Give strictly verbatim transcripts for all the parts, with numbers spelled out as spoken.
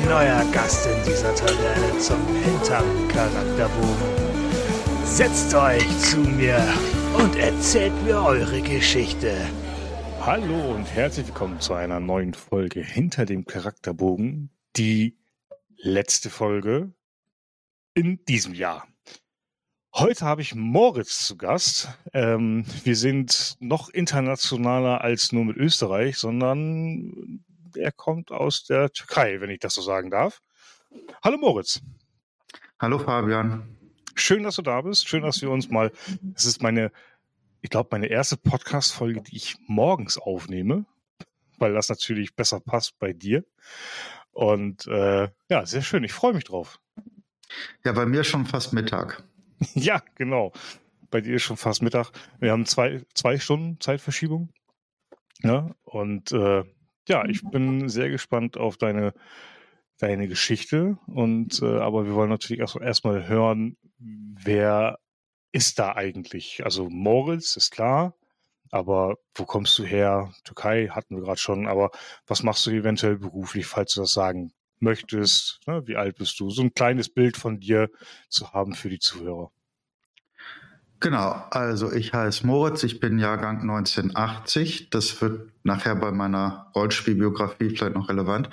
neuer Gast in dieser Taverne zum Hinterm Charakterbogen. Setzt euch zu mir und erzählt mir eure Geschichte. Hallo und herzlich willkommen zu einer neuen Folge Hinter dem Charakterbogen. Die letzte Folge in diesem Jahr. Heute habe ich Moritz zu Gast. Ähm, wir sind noch internationaler als nur mit Österreich, sondern er kommt aus der Türkei, wenn ich das so sagen darf. Hallo Moritz. Hallo Fabian. Schön, dass du da bist. Schön, dass wir uns mal... Es ist meine, ich glaube, meine erste Podcast-Folge, die ich morgens aufnehme, weil das natürlich besser passt bei dir. Und äh, ja, sehr schön. Ich freue mich drauf. Ja, bei mir schon fast Mittag. Ja, genau. Bei dir ist schon fast Mittag. Wir haben zwei, zwei Stunden Zeitverschiebung. Ja, und äh, ja, ich bin sehr gespannt auf deine, deine Geschichte. Und äh, aber wir wollen natürlich erst erstmal hören, wer ist da eigentlich? Also Moritz ist klar, aber wo kommst du her? Türkei hatten wir gerade schon, aber was machst du eventuell beruflich, falls du das sagen möchtest? Ne? Wie alt bist du? So ein kleines Bild von dir zu haben für die Zuhörer. Genau, also ich heiße Moritz, ich bin Jahrgang neunzehnhundertachtzig. Das wird nachher bei meiner Rollenspielbiografie vielleicht noch relevant.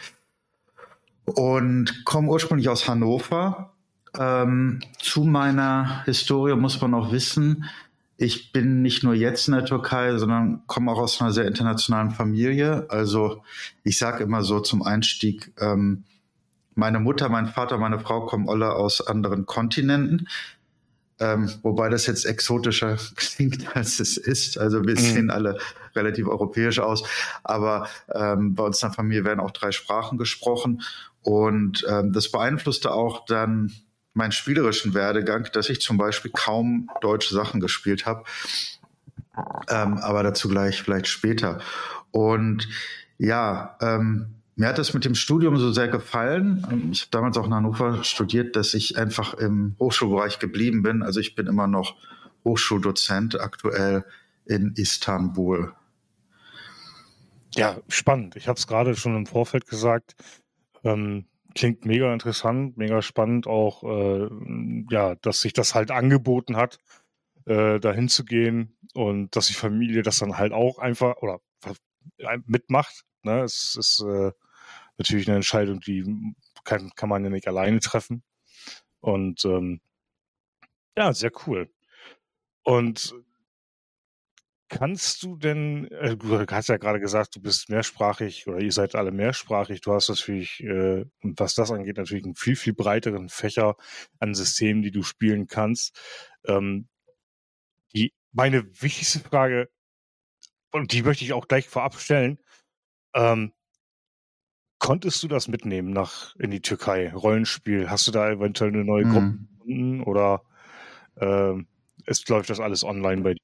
Und komme ursprünglich aus Hannover. Ähm, zu meiner Historie muss man auch wissen, ich bin nicht nur jetzt in der Türkei, sondern komme auch aus einer sehr internationalen Familie. Also ich sage immer so zum Einstieg, ähm, meine Mutter, mein Vater, meine Frau kommen alle aus anderen Kontinenten. Ähm, wobei das jetzt exotischer klingt, als es ist. Also wir mhm. sehen alle relativ europäisch aus. Aber ähm, bei uns in der Familie werden auch drei Sprachen gesprochen. Und ähm, das beeinflusste auch dann meinen spielerischen Werdegang, dass ich zum Beispiel kaum deutsche Sachen gespielt habe. Ähm, aber dazu gleich vielleicht später. Und ja, ähm, mir hat das mit dem Studium so sehr gefallen. Ich habe damals auch in Hannover studiert, dass ich einfach im Hochschulbereich geblieben bin. Also ich bin immer noch Hochschuldozent aktuell in Istanbul. Ja, spannend. Ich habe es gerade schon im Vorfeld gesagt. Ähm, klingt mega interessant, mega spannend auch, äh, ja, dass sich das halt angeboten hat, äh, dahin zu gehen und dass die Familie das dann halt auch einfach oder mitmacht. Ne? Es ist äh, natürlich eine Entscheidung, die kann, kann man ja nicht alleine treffen. Und ähm, ja, sehr cool. Und kannst du denn, äh, du hast ja gerade gesagt, du bist mehrsprachig oder ihr seid alle mehrsprachig. Du hast natürlich, äh, was das angeht, natürlich einen viel, viel breiteren Fächer an Systemen, die du spielen kannst. Ähm, die, meine wichtigste Frage, und die möchte ich auch gleich vorab stellen, ähm, konntest du das mitnehmen nach in die Türkei? Rollenspiel, hast du da eventuell eine neue Gruppe Hm. gefunden oder ähm, es läuft das alles online bei dir?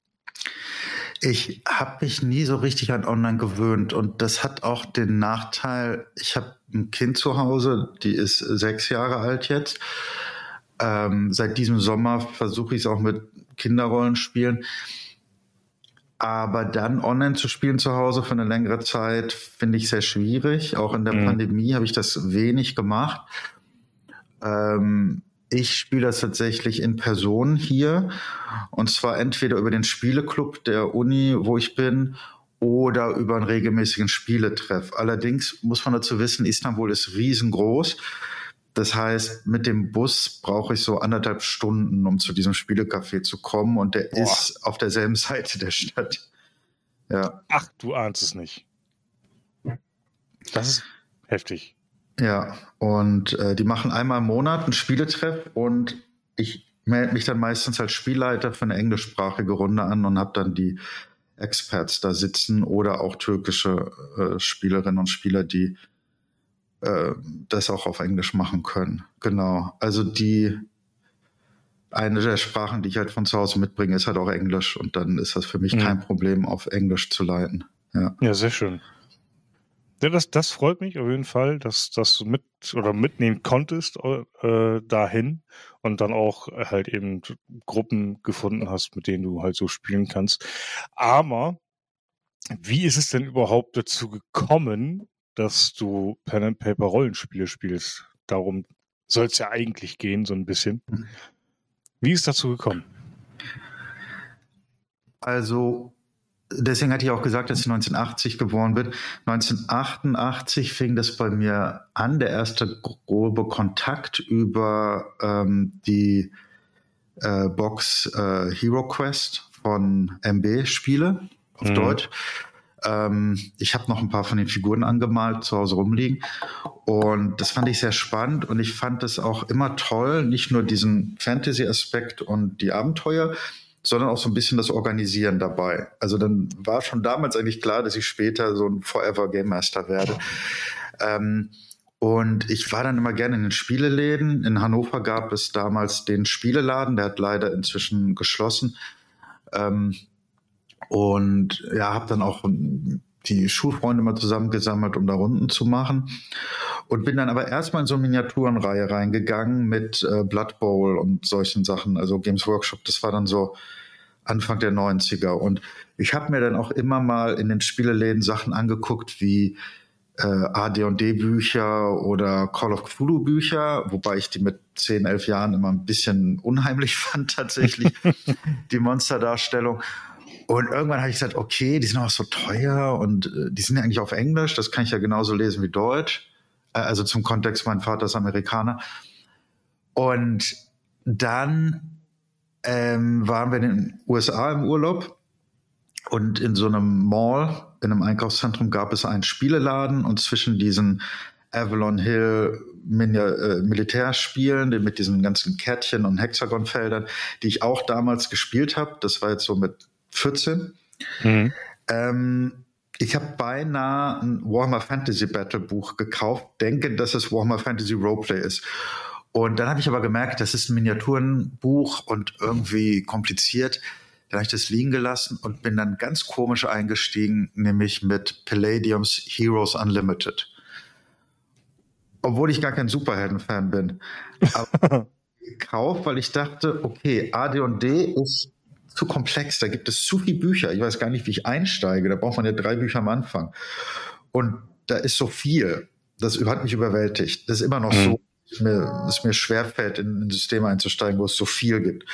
Ich habe mich nie so richtig an Online gewöhnt und das hat auch den Nachteil, ich habe ein Kind zu Hause, die ist sechs Jahre alt jetzt. Ähm, seit diesem Sommer versuche ich es auch mit Kinderrollenspielen. Aber dann online zu spielen zu Hause für eine längere Zeit finde ich sehr schwierig. Auch in der mhm. Pandemie habe ich das wenig gemacht. Ähm, ich spiele das tatsächlich in Person hier. Und zwar entweder über den Spieleclub der Uni, wo ich bin, oder über einen regelmäßigen Spieletreff. Allerdings muss man dazu wissen, Istanbul ist riesengroß. Das heißt, mit dem Bus brauche ich so anderthalb Stunden, um zu diesem Spielecafé zu kommen. Und der Boah. ist auf derselben Seite der Stadt. Ja. Ach, du ahnst es nicht. Das ist heftig. Ja, und äh, die machen einmal im Monat einen Spieletreff und ich melde mich dann meistens als Spielleiter für eine englischsprachige Runde an und habe dann die Experts da sitzen oder auch türkische äh, Spielerinnen und Spieler, die äh, das auch auf Englisch machen können. Genau, also die eine der Sprachen, die ich halt von zu Hause mitbringe, ist halt auch Englisch und dann ist das für mich mhm. kein Problem, auf Englisch zu leiten. Ja, ja, sehr schön. Ja, das, das freut mich auf jeden Fall, dass, dass du mit oder mitnehmen konntest äh, dahin und dann auch halt eben Gruppen gefunden hast, mit denen du halt so spielen kannst. Aber wie ist es denn überhaupt dazu gekommen, dass du Pen-and-Paper-Rollenspiele spielst. Darum soll es ja eigentlich gehen, so ein bisschen. Wie ist dazu gekommen? Also, deswegen hatte ich auch gesagt, dass ich neunzehnhundertachtzig geboren bin. neunzehnhundertachtundachtzig fing das bei mir an, der erste grobe Kontakt über ähm, die äh, Box äh, Hero Quest von M B Spiele auf mhm. Deutsch. Ähm, ich habe noch ein paar von den Figuren angemalt, zu Hause rumliegen. Und das fand ich sehr spannend. Und ich fand es auch immer toll, nicht nur diesen Fantasy-Aspekt und die Abenteuer, sondern auch so ein bisschen das Organisieren dabei. Also dann war schon damals eigentlich klar, dass ich später so ein Forever Game Master werde. Ähm, und ich war dann immer gerne in den Spieleläden. In Hannover gab es damals den Spieleladen, der hat leider inzwischen geschlossen. Ähm, und ja, habe dann auch die Schulfreunde mal zusammengesammelt, um da Runden zu machen. Und bin dann aber erstmal in so eine Miniaturenreihe reingegangen mit äh, Blood Bowl und solchen Sachen, also Games Workshop. Das war dann so Anfang der neunziger. Und ich habe mir dann auch immer mal in den Spieleläden Sachen angeguckt wie äh, A D und D Bücher oder Call of Cthulhu Bücher, wobei ich die mit zehn, elf Jahren immer ein bisschen unheimlich fand tatsächlich, die Monsterdarstellung. Und irgendwann habe ich gesagt, okay, die sind auch so teuer und äh, die sind ja eigentlich auf Englisch, das kann ich ja genauso lesen wie Deutsch. Äh, also zum Kontext, mein Vater ist Amerikaner. Und dann ähm, waren wir in den U S A im Urlaub und in so einem Mall, in einem Einkaufszentrum gab es einen Spieleladen und zwischen diesen Avalon Hill Min- äh, Militärspielen, mit diesen ganzen Kärtchen und Hexagonfeldern, die ich auch damals gespielt habe, das war jetzt so mit vierzehn. Mhm. Ähm, ich habe beinahe ein Warhammer Fantasy Battle Buch gekauft, denke, dass es Warhammer Fantasy Roleplay ist. Und dann habe ich aber gemerkt, das ist ein Miniaturenbuch und irgendwie kompliziert. Dann habe ich das liegen gelassen und bin dann ganz komisch eingestiegen, nämlich mit Palladiums Heroes Unlimited. Obwohl ich gar kein Superhelden-Fan bin. Aber gekauft, weil ich dachte, okay, A D und D ist zu komplex, da gibt es zu viele Bücher. Ich weiß gar nicht, wie ich einsteige. Da braucht man ja drei Bücher am Anfang. Und da ist so viel. Das hat mich überwältigt. Das ist immer noch mhm. so, dass mir, dass mir schwerfällt, in ein System einzusteigen, wo es so viel gibt.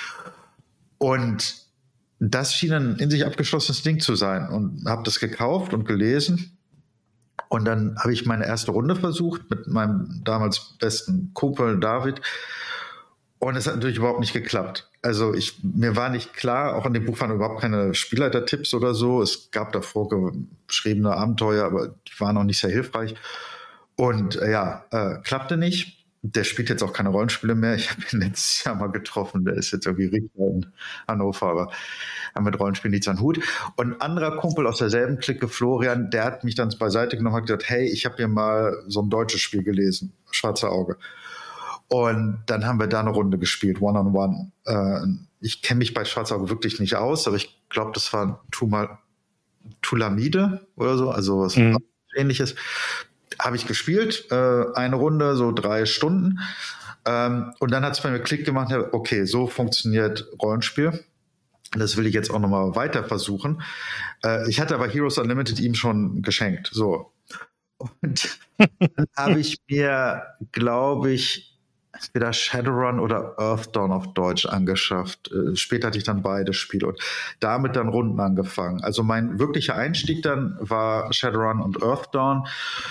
Und das schien ein in sich abgeschlossenes Ding zu sein. Und habe das gekauft und gelesen. Und dann habe ich meine erste Runde versucht mit meinem damals besten Kumpel David. Und es hat natürlich überhaupt nicht geklappt. Also ich, mir war nicht klar, auch in dem Buch waren überhaupt keine Spielleiter-Tipps oder so. Es gab davor geschriebene Abenteuer, aber die waren auch nicht sehr hilfreich. Und äh, ja, äh, klappte nicht. Der spielt jetzt auch keine Rollenspiele mehr. Ich habe ihn letztes Jahr mal getroffen. Der ist jetzt irgendwie Richter in Hannover, aber haben mit Rollenspielen nichts am Hut. Und ein anderer Kumpel aus derselben Clique, Florian, der hat mich dann beiseite genommen und hat gesagt, hey, ich habe hier mal so ein deutsches Spiel gelesen, Schwarze Auge. Und dann haben wir da eine Runde gespielt, One-on-One. Äh, ich kenne mich bei Schwarzauge wirklich nicht aus, aber ich glaube, das war Tuma, Tulamide oder so, also was mhm. Ähnliches. Habe ich gespielt, äh, eine Runde, so drei Stunden. Ähm, und dann hat es bei mir Klick gemacht, okay, so funktioniert Rollenspiel. Das will ich jetzt auch nochmal weiter versuchen. Äh, ich hatte aber Heroes Unlimited ihm schon geschenkt. So. Und dann habe ich mir, glaube ich, entweder Shadowrun oder Earthdawn auf Deutsch angeschafft. Äh, später hatte ich dann beide Spiele und damit dann Runden angefangen. Also mein wirklicher Einstieg dann war Shadowrun und Earthdawn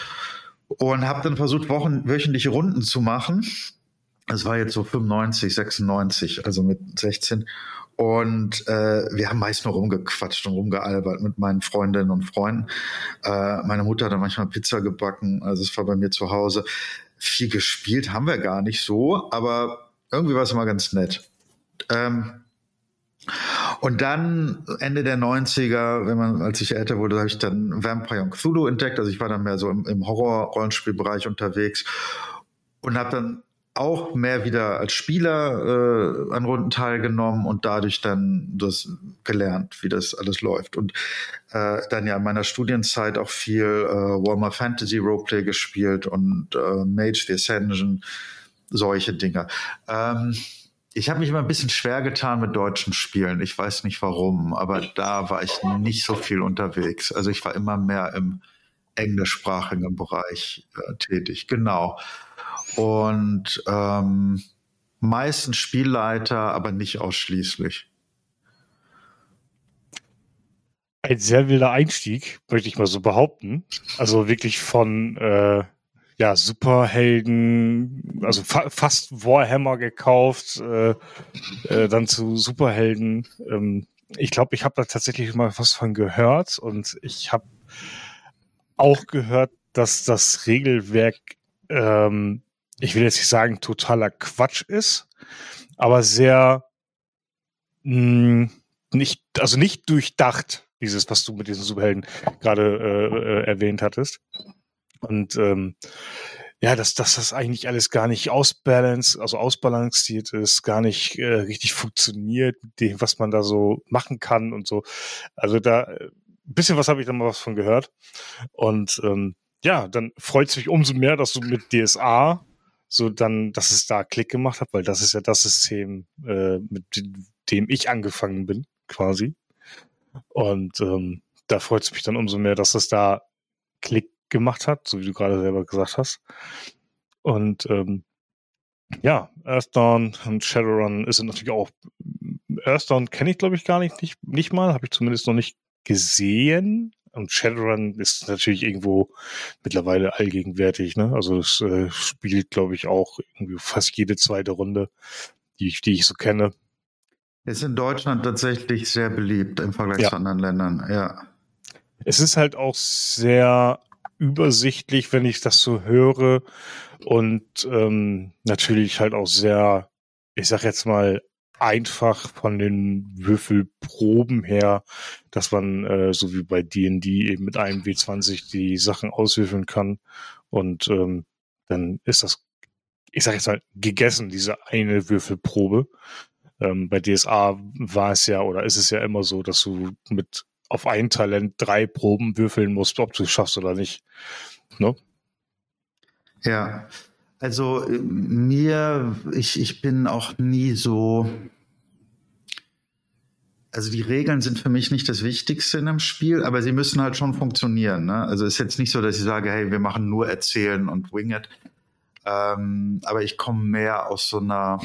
und habe dann versucht, wochen, wöchentliche Runden zu machen. Das war jetzt so fünfundneunzig, sechsundneunzig, also mit sechzehn. Und äh, wir haben meist nur rumgequatscht und rumgealbert mit meinen Freundinnen und Freunden. Äh, meine Mutter hat dann manchmal Pizza gebacken, also es war bei mir zu Hause. Viel gespielt haben wir gar nicht so, aber irgendwie war es immer ganz nett. Ähm, und dann Ende der neunziger, wenn man, als ich älter wurde, habe ich dann Vampire und Cthulhu entdeckt. Also ich war dann mehr so im, im Horror-Rollenspielbereich unterwegs und habe dann auch mehr wieder als Spieler äh, an Runden teilgenommen und dadurch dann das gelernt, wie das alles läuft. Und äh, dann ja in meiner Studienzeit auch viel äh, Warhammer Fantasy Roleplay gespielt und äh, Mage the Ascension, solche Dinge. Ähm, ich habe mich immer ein bisschen schwer getan mit deutschen Spielen. Ich weiß nicht warum, aber da war ich nicht so viel unterwegs. Also ich war immer mehr im englischsprachigen Bereich äh, tätig, genau. Und ähm, meistens Spielleiter, aber nicht ausschließlich. Ein sehr wilder Einstieg, möchte ich mal so behaupten. Also wirklich von äh, ja, Superhelden, also fa- fast Warhammer gekauft, äh, äh, dann zu Superhelden. Ähm, ich glaube, ich habe da tatsächlich mal was von gehört und ich habe auch gehört, dass das Regelwerk, ähm, ich will jetzt nicht sagen totaler Quatsch ist, aber sehr mh, nicht, also nicht durchdacht, dieses, was du mit diesen Superhelden gerade äh, äh, erwähnt hattest. Und ähm, ja, dass, dass das eigentlich alles gar nicht ausbalanced, also ausbalanciert ist, gar nicht äh, richtig funktioniert, mit dem, was man da so machen kann und so. Also da ein bisschen was habe ich da mal was von gehört. Und ähm, ja, dann freut es mich umso mehr, dass du mit D S A so dann, dass es da Klick gemacht hat, weil das ist ja das System, äh, mit dem ich angefangen bin, quasi. Und ähm, da freut es mich dann umso mehr, dass es da Klick gemacht hat, so wie du gerade selber gesagt hast. Und ähm, ja, Earthdawn und Shadowrun ist natürlich auch. Earthdawn kenne ich, glaube ich, gar nicht, nicht, nicht mal, habe ich zumindest noch nicht gesehen. Und Shadowrun ist natürlich irgendwo mittlerweile allgegenwärtig, ne? Also es äh, spielt, glaube ich, auch irgendwie fast jede zweite Runde, die ich, die ich so kenne. Ist in Deutschland tatsächlich sehr beliebt im Vergleich Ja. zu anderen Ländern, ja. Es ist halt auch sehr übersichtlich, wenn ich das so höre und ähm, natürlich halt auch sehr, ich sag jetzt mal, einfach von den Würfelproben her, dass man äh, so wie bei D und D eben mit einem W zwanzig die Sachen auswürfeln kann und ähm, dann ist das, ich sag jetzt mal, gegessen, diese eine Würfelprobe. Ähm, bei D S A war es ja oder ist es ja immer so, dass du mit auf ein Talent drei Proben würfeln musst, ob du es schaffst oder nicht. Ne? Ja, also äh, mir, ich, ich bin auch nie so, also die Regeln sind für mich nicht das Wichtigste in einem Spiel, aber sie müssen halt schon funktionieren. Ne? Also es ist jetzt nicht so, dass ich sage, hey, wir machen nur Erzählen und Wing It. Ähm, aber ich komme mehr aus so einer,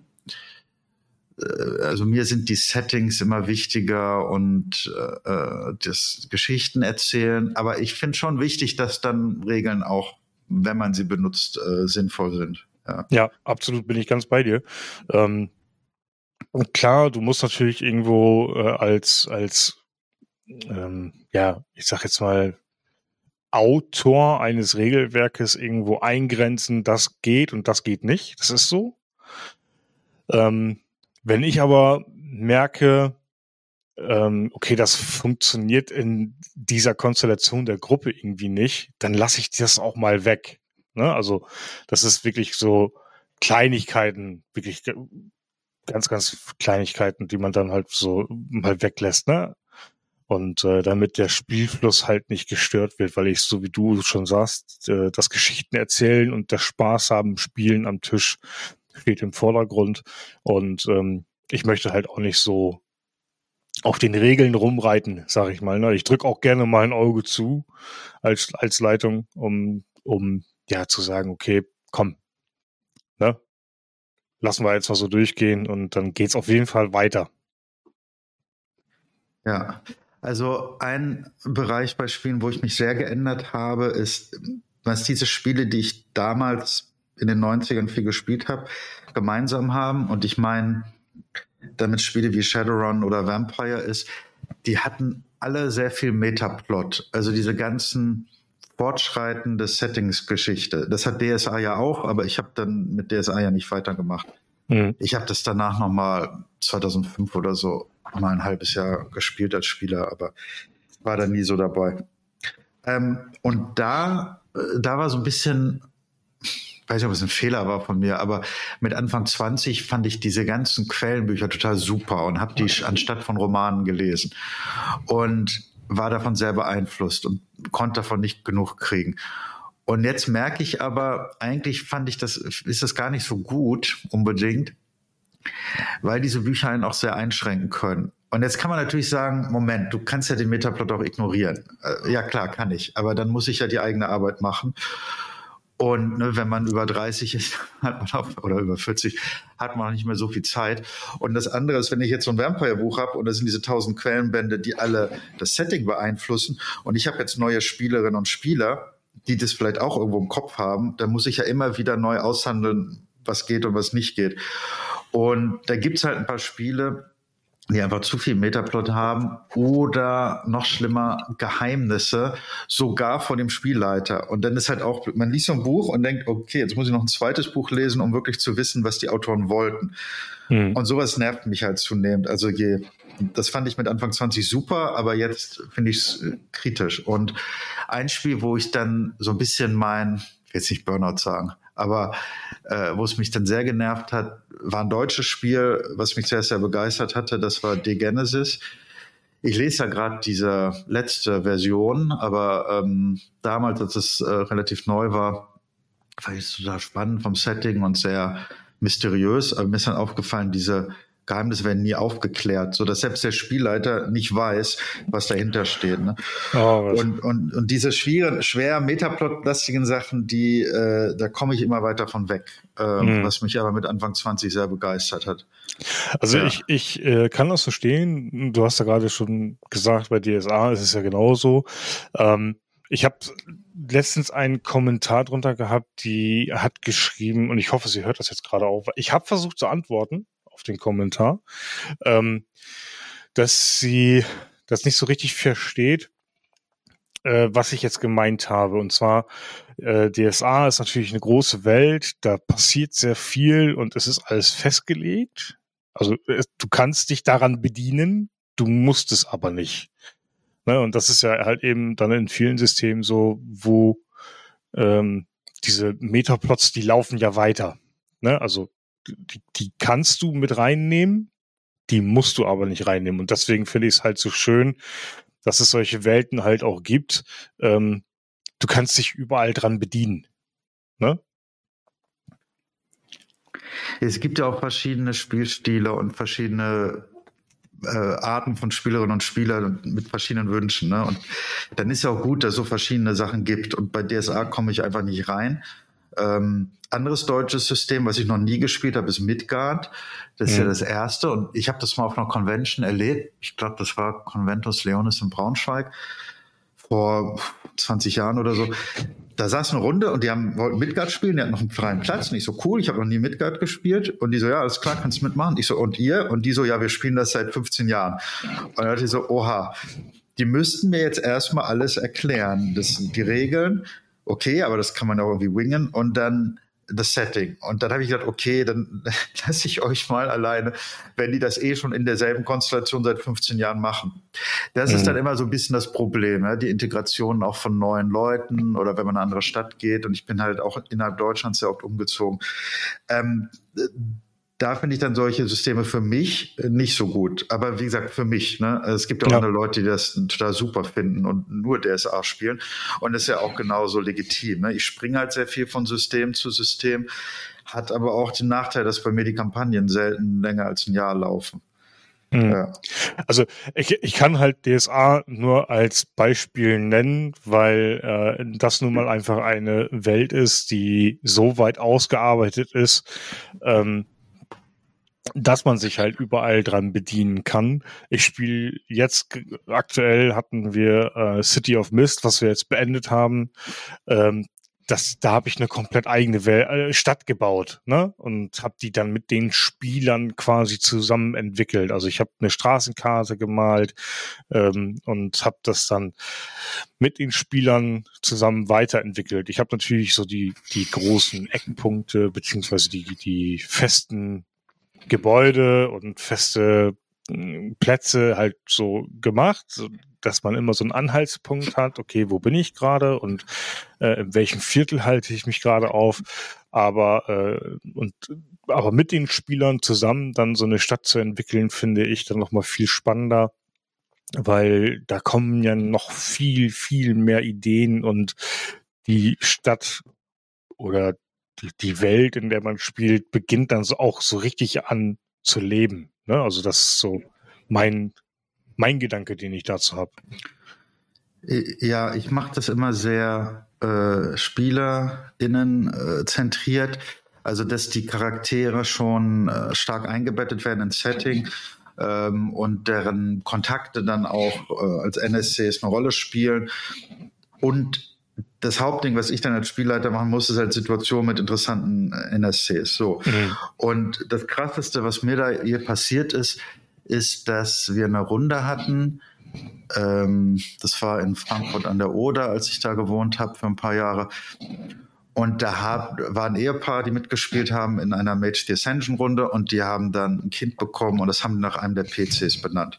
äh, also mir sind die Settings immer wichtiger und äh, das Geschichten erzählen. Aber ich finde schon wichtig, dass dann Regeln auch, wenn man sie benutzt, äh, sinnvoll sind. Ja. Ja, absolut, bin ich ganz bei dir. Ähm, und klar, du musst natürlich irgendwo äh, als, als ähm, ja, ich sag jetzt mal, Autor eines Regelwerkes irgendwo eingrenzen, das geht und das geht nicht. Das ist so. Ähm, wenn ich aber merke, ähm, okay, das funktioniert in dieser Konstellation der Gruppe irgendwie nicht, dann lasse ich das auch mal weg. Ne? Also das ist wirklich so Kleinigkeiten, wirklich ganz, ganz Kleinigkeiten, die man dann halt so mal weglässt, ne? Und äh, damit der Spielfluss halt nicht gestört wird, weil ich, so wie du schon sagst, äh, das Geschichten erzählen und das Spaß haben, Spielen am Tisch steht im Vordergrund. Und ähm, ich möchte halt auch nicht so auf den Regeln rumreiten, sag ich mal. Ne? Ich drücke auch gerne mal ein Auge zu als, als Leitung, um, um ja zu sagen, okay, komm, ne? Lassen wir jetzt mal so durchgehen und dann geht's auf jeden Fall weiter. Ja, also ein Bereich bei Spielen, wo ich mich sehr geändert habe, ist, was diese Spiele, die ich damals in den neunzigern viel gespielt habe, gemeinsam haben. Und ich meine, damit Spiele wie Shadowrun oder Vampire ist, die hatten alle sehr viel Metaplot. Also diese ganzen fortschreitende Settings-Geschichte. Das hat D S A ja auch, aber ich habe dann mit D S A ja nicht weitergemacht. Mhm. Ich habe das danach nochmal zweitausendfünf oder so mal ein halbes Jahr gespielt als Spieler, aber war da nie so dabei. Ähm, und da, da war so ein bisschen, ich weiß nicht, ob es ein Fehler war von mir, aber mit Anfang zwanzig fand ich diese ganzen Quellenbücher total super und habe die anstatt von Romanen gelesen und war davon sehr beeinflusst und konnte davon nicht genug kriegen. Und jetzt merke ich aber, eigentlich fand ich das, ist das gar nicht so gut unbedingt, weil diese Bücher einen auch sehr einschränken können. Und jetzt kann man natürlich sagen, Moment, du kannst ja den Metaplot auch ignorieren. Äh, ja klar, kann ich, aber dann muss ich ja die eigene Arbeit machen. Und ne, wenn man über dreißig ist, hat man auch, oder über vierzig, hat man auch nicht mehr so viel Zeit. Und das andere ist, wenn ich jetzt so ein Vampire-Buch habe und das sind diese tausend Quellenbände, die alle das Setting beeinflussen und ich habe jetzt neue Spielerinnen und Spieler, die das vielleicht auch irgendwo im Kopf haben, dann muss ich ja immer wieder neu aushandeln, was geht und was nicht geht. Und da gibt's halt ein paar Spiele, die einfach zu viel Metaplot haben oder noch schlimmer Geheimnisse, sogar vor dem Spielleiter. Und dann ist halt auch, man liest so ein Buch und denkt, okay, jetzt muss ich noch ein zweites Buch lesen, um wirklich zu wissen, was die Autoren wollten. Mhm. Und sowas nervt mich halt zunehmend. Also je, das fand ich mit Anfang zwanzig super, aber jetzt finde ich es kritisch. Und ein Spiel, wo ich dann so ein bisschen mein, ich will jetzt nicht Burnout sagen, aber äh, wo es mich dann sehr genervt hat, war ein deutsches Spiel, was mich sehr, sehr begeistert hatte. Das war D-Genesis. Ich lese ja gerade diese letzte Version, aber ähm, damals, als es äh, relativ neu war, fand ich es total spannend vom Setting und sehr mysteriös. Aber mir ist dann aufgefallen, diese Geheimnisse werden nie aufgeklärt, so dass selbst der Spielleiter nicht weiß, was dahinter steht. Ne? Oh, und, und, und diese schweren, schwer Metaplot-lastigen Sachen, die, äh, da komme ich immer weiter von weg, äh, mhm. was mich aber mit Anfang zwanzig sehr begeistert hat. Also ja. ich, ich äh, kann das verstehen. Du hast ja gerade schon gesagt, bei D S A ist es ja genauso. Ähm, ich habe letztens einen Kommentar drunter gehabt, die hat geschrieben, und ich hoffe, sie hört das jetzt gerade auf. Ich habe versucht zu antworten auf den Kommentar, ähm, dass sie das nicht so richtig versteht, äh, was ich jetzt gemeint habe. Und zwar, äh, D S A ist natürlich eine große Welt, da passiert sehr viel und es ist alles festgelegt. Also es, du kannst dich daran bedienen, du musst es aber nicht. Ne? Und das ist ja halt eben dann in vielen Systemen so, wo ähm, diese Metaplots, die laufen ja weiter. Ne? Also Die, die kannst du mit reinnehmen, die musst du aber nicht reinnehmen. Und deswegen finde ich es halt so schön, dass es solche Welten halt auch gibt. Ähm, du kannst dich überall dran bedienen. Ne? Es gibt ja auch verschiedene Spielstile und verschiedene äh, Arten von Spielerinnen und Spielern mit verschiedenen Wünschen. Ne? Und dann ist ja auch gut, dass es so verschiedene Sachen gibt. Und bei D S A komme ich einfach nicht rein. Ähm, anderes deutsches System, was ich noch nie gespielt habe, ist Midgard. Das ist mhm. ja das erste. Und ich habe das mal auf einer Convention erlebt. Ich glaube, das war Conventus Leonis in Braunschweig vor zwanzig Jahren oder so. Da saß eine Runde und die haben wollten Midgard spielen. Die hatten noch einen freien Platz. Und ich so, cool, ich habe noch nie Midgard gespielt. Und die so, ja, alles klar, kannst mitmachen. Ich so, und ihr? Und die so, ja, wir spielen das seit fünfzehn Jahren. Und dann hatte ich so, oha, die müssten mir jetzt erstmal alles erklären. Das sind die Regeln. Okay, aber das kann man auch irgendwie wingen und dann das Setting. Und dann habe ich gedacht, okay, dann lasse ich euch mal alleine, wenn die das eh schon in derselben Konstellation seit fünfzehn Jahren machen. Das mhm. ist dann immer so ein bisschen das Problem, ja? Die Integration auch von neuen Leuten oder wenn man in eine andere Stadt geht. Und ich bin halt auch innerhalb Deutschlands sehr oft umgezogen. Ähm, Da finde ich dann solche Systeme für mich nicht so gut. Aber wie gesagt, für mich. Ne? Es gibt auch ja. andere Leute, die das total super finden und nur D S A spielen. Und das ist ja auch genauso legitim. Ne? Ich springe halt sehr viel von System zu System, hat aber auch den Nachteil, dass bei mir die Kampagnen selten länger als ein Jahr laufen. Mhm. Ja. Also ich, ich kann halt D S A nur als Beispiel nennen, weil äh, das nun mal einfach eine Welt ist, die so weit ausgearbeitet ist, ähm, dass man sich halt überall dran bedienen kann. Ich spiele jetzt, aktuell hatten wir äh, City of Mist, was wir jetzt beendet haben. Ähm, das, da habe ich eine komplett eigene Wel- äh, Stadt gebaut, ne? Und habe die dann mit den Spielern quasi zusammen entwickelt. Also ich habe eine Straßenkarte gemalt ähm, und habe das dann mit den Spielern zusammen weiterentwickelt. Ich habe natürlich so die die großen Eckpunkte beziehungsweise die die festen Gebäude und feste Plätze halt so gemacht, so, dass man immer so einen Anhaltspunkt hat, okay, wo bin ich gerade und äh, in welchem Viertel halte ich mich gerade auf, aber äh, und aber mit den Spielern zusammen dann so eine Stadt zu entwickeln, finde ich dann nochmal viel spannender, weil da kommen ja noch viel, viel mehr Ideen und die Stadt oder Die, die Welt, in der man spielt, beginnt dann so auch so richtig an zu leben. Ne? Also das ist so mein mein Gedanke, den ich dazu habe. Ja, ich mache das immer sehr äh, SpielerInnen äh, zentriert. Also, dass die Charaktere schon äh, stark eingebettet werden ins Setting ähm, und deren Kontakte dann auch äh, als N S Cs eine Rolle spielen. Und das Hauptding, was ich dann als Spielleiter machen muss, ist halt Situationen mit interessanten N S Cs. So. Mhm. Und das Krasseste, was mir da hier passiert ist, ist, dass wir eine Runde hatten. Ähm, das war in Frankfurt an der Oder, als ich da gewohnt habe für ein paar Jahre. Und da hab, war ein Ehepaar, die mitgespielt haben in einer Mage the Ascension Runde und die haben dann ein Kind bekommen und das haben die nach einem der P Cs benannt.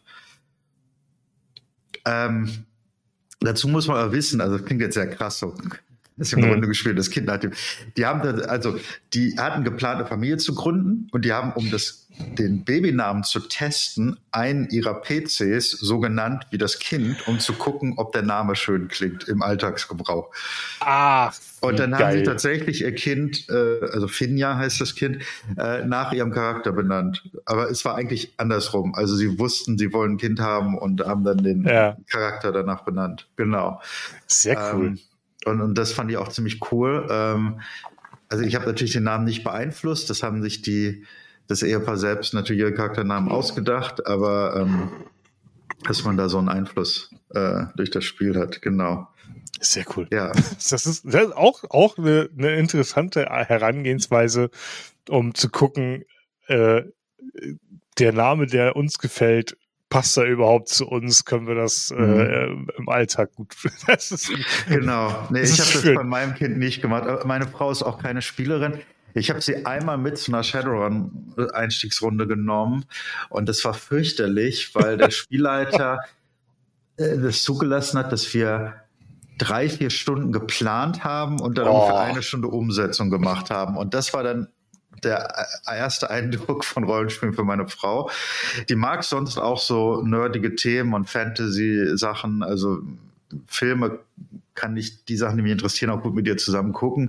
Ähm, dazu muss man aber wissen, also das klingt jetzt sehr krass so, das ist eine Runde gespielt, das Kind hat die, die haben da, also die hatten geplant, eine Familie zu gründen und die haben, um das, den Babynamen zu testen, einen ihrer P Cs so genannt wie das Kind, um zu gucken, ob der Name schön klingt im Alltagsgebrauch. Ach, und dann geil. haben sie tatsächlich ihr Kind, äh, also Finja heißt das Kind, äh, nach ihrem Charakter benannt. Aber es war eigentlich andersrum. Also sie wussten, sie wollen ein Kind haben und haben dann den ja. Charakter danach benannt. Genau. Sehr cool. Ähm, und, und das fand ich auch ziemlich cool. Ähm, also ich habe natürlich den Namen nicht beeinflusst. Das haben sich die das Ehepaar selbst natürlich ihre Charakternamen ausgedacht, aber ähm, dass man da so einen Einfluss äh, durch das Spiel hat, genau. Sehr cool. Ja. Das ist, das ist auch, auch eine, eine interessante Herangehensweise, um zu gucken, äh, der Name, der uns gefällt, passt da überhaupt zu uns? Können wir das mhm. äh, im Alltag gut? Das ist, genau. Nee, ich habe das bei meinem Kind nicht gemacht. Meine Frau ist auch keine Spielerin. Ich habe sie einmal mit zu einer Shadowrun-Einstiegsrunde genommen und das war fürchterlich, weil der Spielleiter äh, das zugelassen hat, dass wir drei, vier Stunden geplant haben und dann oh. für eine Stunde Umsetzung gemacht haben. Und das war dann der erste Eindruck von Rollenspielen für meine Frau. Die mag sonst auch so nerdige Themen und Fantasy-Sachen, also Filme kann ich, die Sachen, die mich interessieren, auch gut mit ihr zusammen gucken.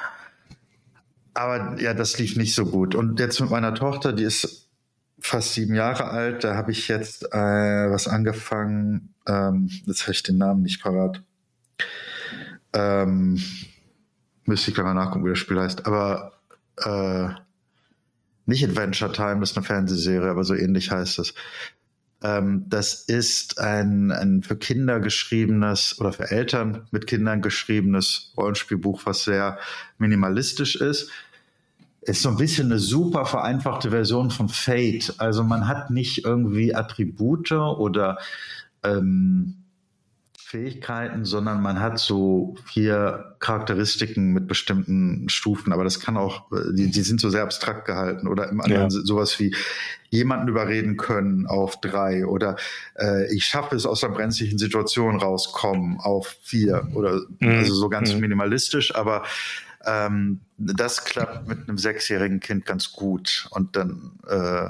Aber ja, das lief nicht so gut. Und jetzt mit meiner Tochter, die ist fast sieben Jahre alt, da habe ich jetzt äh, was angefangen, ähm, jetzt habe ich den Namen nicht parat. Ähm, müsste ich gleich mal nachgucken, wie das Spiel heißt. Aber äh, nicht Adventure Time, das ist eine Fernsehserie, aber so ähnlich heißt es. Ähm, das ist ein, ein für Kinder geschriebenes oder für Eltern mit Kindern geschriebenes Rollenspielbuch, was sehr minimalistisch ist. Ist so ein bisschen eine super vereinfachte Version von Fate. Also man hat nicht irgendwie Attribute oder ähm, Fähigkeiten, sondern man hat so vier Charakteristiken mit bestimmten Stufen. Aber das kann auch, die, die sind so sehr abstrakt gehalten. Oder im anderen ja. sowas wie jemanden überreden können auf drei. Oder äh, ich schaffe es aus einer brenzlichen Situation rauskommen auf vier. Oder mhm. also so ganz mhm. minimalistisch. Aber ähm, das klappt mit einem sechsjährigen Kind ganz gut. Und dann äh,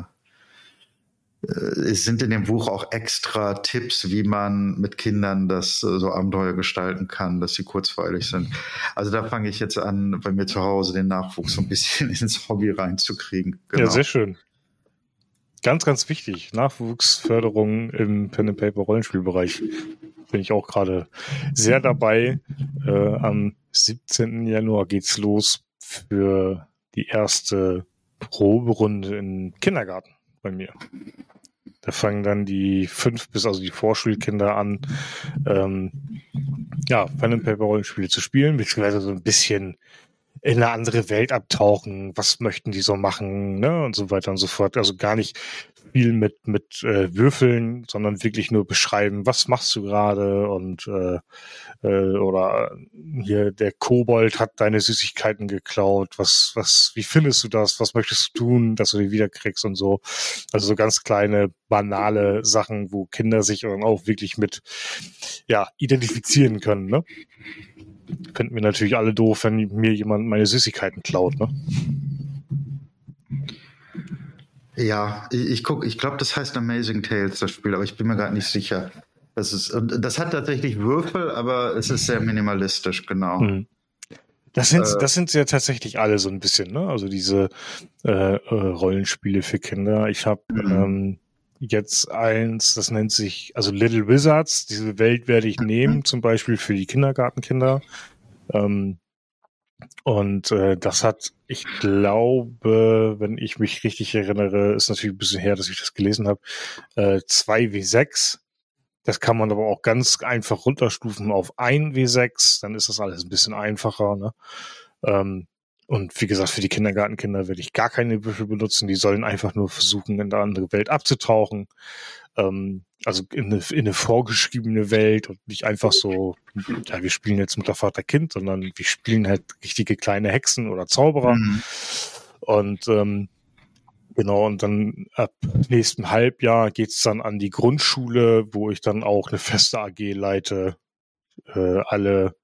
es sind in dem Buch auch extra Tipps, wie man mit Kindern das so Abenteuer gestalten kann, dass sie kurzweilig sind. Also da fange ich jetzt an, bei mir zu Hause den Nachwuchs so ein bisschen ins Hobby reinzukriegen. Genau. Ja, sehr schön. Ganz, ganz wichtig. Nachwuchsförderung im Pen-and-Paper-Rollenspielbereich. Bin ich auch gerade sehr dabei. Äh, am siebzehnten Januar geht's los für die erste Proberunde im Kindergarten bei mir. Da fangen dann die fünf bis, also die Vorschulkinder an, ähm, ja, Pen-and-Paper-Rollenspiele zu spielen, beziehungsweise so ein bisschen in eine andere Welt abtauchen, was möchten die so machen, ne, und so weiter und so fort. Also gar nicht viel mit mit äh, Würfeln, sondern wirklich nur beschreiben, was machst du gerade und äh, äh, oder hier der Kobold hat deine Süßigkeiten geklaut, was was wie findest du das, was möchtest du tun, dass du die wiederkriegst und so. Also so ganz kleine banale Sachen, wo Kinder sich dann auch wirklich mit ja identifizieren können, ne? Finden wir natürlich alle doof, wenn mir jemand meine Süßigkeiten klaut, ne? Ja, ich, ich guck, ich glaube, das heißt Amazing Tales, das Spiel, aber ich bin mir gerade nicht sicher. Das ist, und das hat tatsächlich Würfel, aber es ist sehr minimalistisch, genau. Mhm. Das sind, äh, das sind ja tatsächlich alle so ein bisschen, ne? Also diese äh, äh, Rollenspiele für Kinder. Ich habe mhm. ähm, jetzt eins, das nennt sich, also Little Wizards. Diese Welt werde ich nehmen, zum Beispiel für die Kindergartenkinder. Ähm, und äh, das hat, ich glaube, wenn ich mich richtig erinnere, ist natürlich ein bisschen her, dass ich das gelesen habe, äh, zwei W sechs. Das kann man aber auch ganz einfach runterstufen auf ein W sechs. Dann ist das alles ein bisschen einfacher. Ne? Ähm, und wie gesagt, für die Kindergartenkinder werde ich gar keine Würfel benutzen. Die sollen einfach nur versuchen, in eine andere Welt abzutauchen. Ähm, also in eine, in eine vorgeschriebene Welt und nicht einfach so, ja, wir spielen jetzt Mutter, Vater, Kind, sondern wir spielen halt richtige kleine Hexen oder Zauberer. Mhm. Und ähm, genau, und dann ab nächstem Halbjahr geht's dann an die Grundschule, wo ich dann auch eine feste A G leite, äh, alle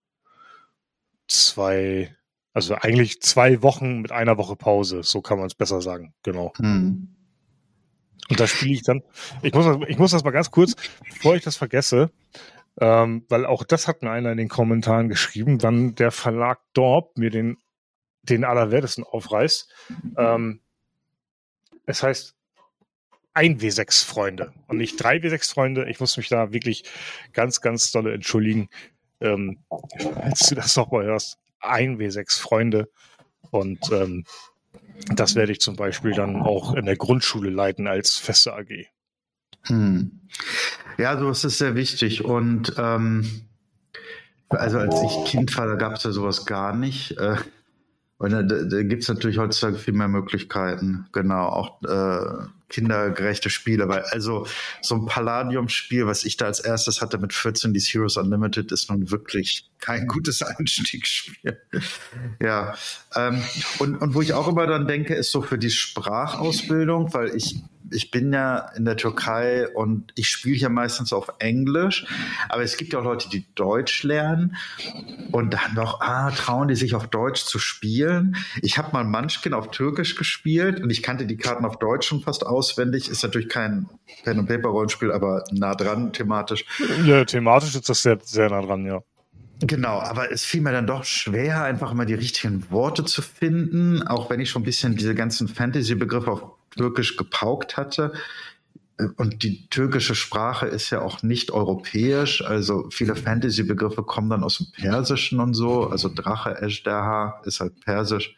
zwei, also eigentlich zwei Wochen mit einer Woche Pause, so kann man es besser sagen, genau. Hm. Und da spiele ich dann, ich muss, ich muss das mal ganz kurz, bevor ich das vergesse, ähm, weil auch das hat mir einer in den Kommentaren geschrieben, wann der Verlag Dorp mir den, den Allerwertesten aufreißt. Ähm, Es heißt ein W sechs Freunde und nicht drei W sechs Freunde. Ich muss mich da wirklich ganz, ganz dolle entschuldigen, ähm, als du das nochmal hörst. ein W sechs Freunde und ähm, das werde ich zum Beispiel dann auch in der Grundschule leiten als feste A G. Hm. Ja, sowas ist sehr wichtig und ähm, also als ich Kind war, da gab es ja sowas gar nicht. Äh, Und da, da gibt es natürlich heutzutage viel mehr Möglichkeiten, genau, auch äh, kindergerechte Spiele, weil also so ein Palladium-Spiel, was ich da als erstes hatte mit vierzehn, dieses Heroes Unlimited, ist nun wirklich kein gutes Einstiegsspiel. Ja, ähm, und, und wo ich auch immer dann denke, ist so für die Sprachausbildung, weil ich ich bin ja in der Türkei und ich spiele ja meistens auf Englisch, aber es gibt ja auch Leute, die Deutsch lernen und dann noch, ah, trauen die sich auf Deutsch zu spielen. Ich habe mal Munchkin auf Türkisch gespielt und ich kannte die Karten auf Deutsch schon fast auswendig. Ist natürlich kein Pen- und Paper-Rollenspiel, aber nah dran thematisch. Ja, thematisch ist das sehr, sehr nah dran, ja. Genau, aber es fiel mir dann doch schwer, einfach immer die richtigen Worte zu finden, auch wenn ich schon ein bisschen diese ganzen Fantasy-Begriffe auf Türkisch gepaukt hatte. Und die türkische Sprache ist ja auch nicht europäisch, also viele Fantasy-Begriffe kommen dann aus dem Persischen und so, also Drache, Ejderha ist halt Persisch.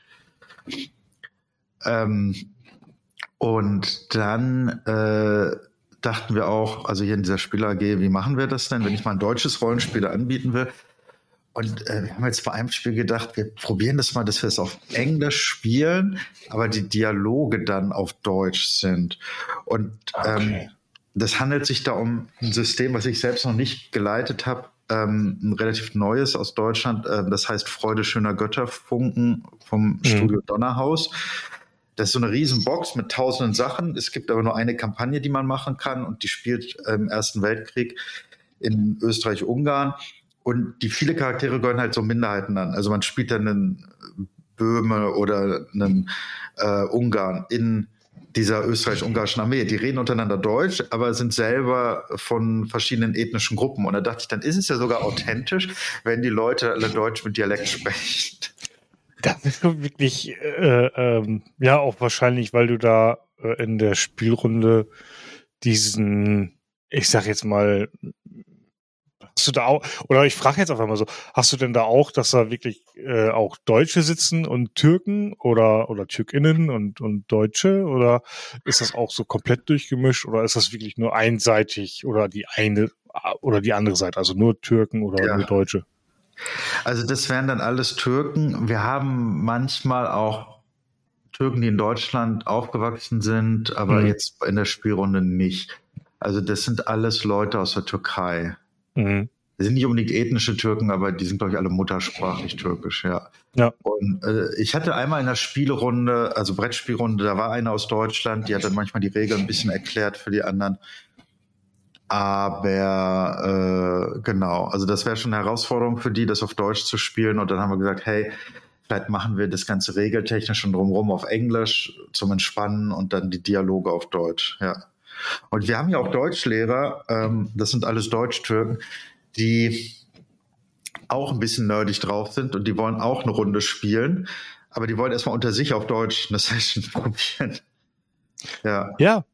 Ähm, und dann äh, dachten wir auch, also hier in dieser Spiel-A G, wie machen wir das denn, wenn ich mal ein deutsches Rollenspiel anbieten will? Und äh, wir haben jetzt bei einem Spiel gedacht, wir probieren das mal, dass wir es auf Englisch spielen, aber die Dialoge dann auf Deutsch sind. Und okay. ähm, das handelt sich da um ein System, was ich selbst noch nicht geleitet habe, ähm, ein relativ neues aus Deutschland. Äh, das heißt Freude schöner Götterfunken vom mhm. Studio Donnerhaus. Das ist so eine riesen Box mit tausenden Sachen. Es gibt aber nur eine Kampagne, die man machen kann und die spielt im Ersten Weltkrieg in Österreich-Ungarn. Und die viele Charaktere gehören halt so Minderheiten an. Also man spielt dann einen Böhme oder einen äh, Ungarn in dieser österreich-ungarischen Armee. Die reden untereinander Deutsch, aber sind selber von verschiedenen ethnischen Gruppen. Und da dachte ich, dann ist es ja sogar authentisch, wenn die Leute alle Deutsch mit Dialekt sprechen. Das ist wirklich, äh, ähm, ja, auch wahrscheinlich, weil du da äh, in der Spielrunde diesen, ich sag jetzt mal, hast du da auch, oder ich frage jetzt einfach mal so, hast du denn da auch, dass da wirklich äh, auch Deutsche sitzen und Türken oder oder TürkInnen und und Deutsche, oder ist das auch so komplett durchgemischt, oder ist das wirklich nur einseitig oder die eine oder die andere Seite, also nur Türken oder ja. nur Deutsche? Also das wären dann alles Türken. Wir haben manchmal auch Türken, die in Deutschland aufgewachsen sind, aber mhm. jetzt in der Spielrunde nicht. Also das sind alles Leute aus der Türkei. Mhm. Das sind nicht unbedingt ethnische Türken, aber die sind, glaube ich, alle muttersprachlich türkisch, ja. ja. Und äh, ich hatte einmal in der Spielrunde, also Brettspielrunde, da war eine aus Deutschland, die hat dann manchmal die Regeln ein bisschen erklärt für die anderen. Aber äh, genau, also das wäre schon eine Herausforderung für die, das auf Deutsch zu spielen. Und dann haben wir gesagt, hey, vielleicht machen wir das ganze regeltechnisch und drumherum auf Englisch zum Entspannen und dann die Dialoge auf Deutsch, ja. Und wir haben ja auch Deutschlehrer, ähm, das sind alles Deutsch-Türken, die auch ein bisschen nerdig drauf sind und die wollen auch eine Runde spielen, aber die wollen erstmal unter sich auf Deutsch eine Session probieren. Ja. Ja,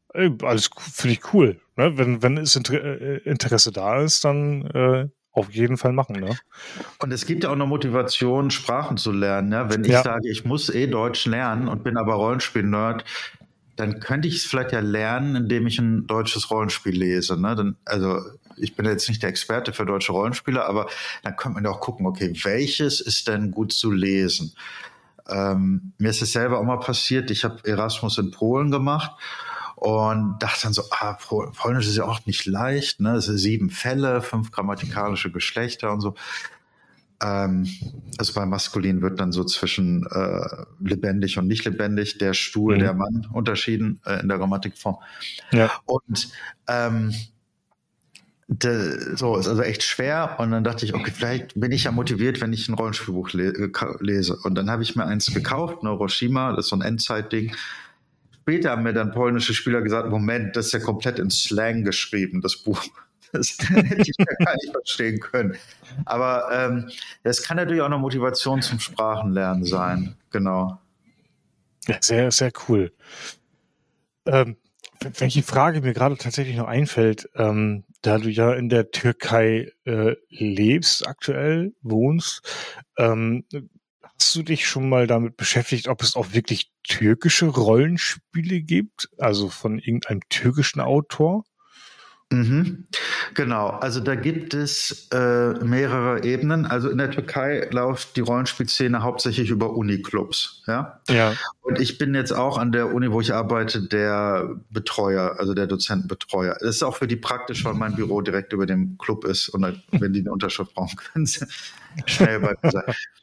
Ey, alles finde ich cool. Ne? Wenn, wenn es Inter äh, Interesse da ist, dann äh, auf jeden Fall machen. Ne? Und es gibt ja auch eine Motivation, Sprachen zu lernen. Ja? Wenn ich Ja. sage, ich muss eh Deutsch lernen und bin aber Rollenspiel-Nerd, dann könnte ich es vielleicht ja lernen, indem ich ein deutsches Rollenspiel lese. Ne? Dann, also ich bin jetzt nicht der Experte für deutsche Rollenspiele, aber dann könnte man ja auch gucken, okay, welches ist denn gut zu lesen? Ähm, mir ist es selber auch mal passiert, ich habe Erasmus in Polen gemacht und dachte dann so, ah, Polnisch ist ja auch nicht leicht, ne? Es sind sieben Fälle, fünf grammatikalische Geschlechter und so. Ähm, also bei Maskulin wird dann so zwischen äh, lebendig und nicht lebendig, der Stuhl, mhm. der Mann unterschieden äh, in der Grammatikform. Ja. Und ähm, de, so ist also echt schwer. Und dann dachte ich, okay, vielleicht bin ich ja motiviert, wenn ich ein Rollenspielbuch le lese. Und dann habe ich mir eins gekauft, Neuroshima, das ist so ein Endzeitding. Später haben mir dann polnische Spieler gesagt, Moment, das ist ja komplett in Slang geschrieben, das Buch. Das hätte ich ja gar nicht verstehen können. Aber ähm, das kann natürlich auch eine Motivation zum Sprachenlernen sein. Genau. Ja, sehr, sehr cool. Ähm, welche Frage mir gerade tatsächlich noch einfällt, ähm, da du ja in der Türkei äh, lebst, aktuell wohnst, ähm, hast du dich schon mal damit beschäftigt, ob es auch wirklich türkische Rollenspiele gibt? Also von irgendeinem türkischen Autor? Mhm. Genau, also da gibt es äh, mehrere Ebenen. Also in der Türkei läuft die Rollenspielszene hauptsächlich über Uniclubs. Ja? Ja. Und ich bin jetzt auch an der Uni, wo ich arbeite, der Betreuer, also der Dozentenbetreuer. Das ist auch für die praktisch, weil mein Büro direkt über dem Club ist und wenn die eine Unterschrift brauchen, können sie schnell bei mir sein.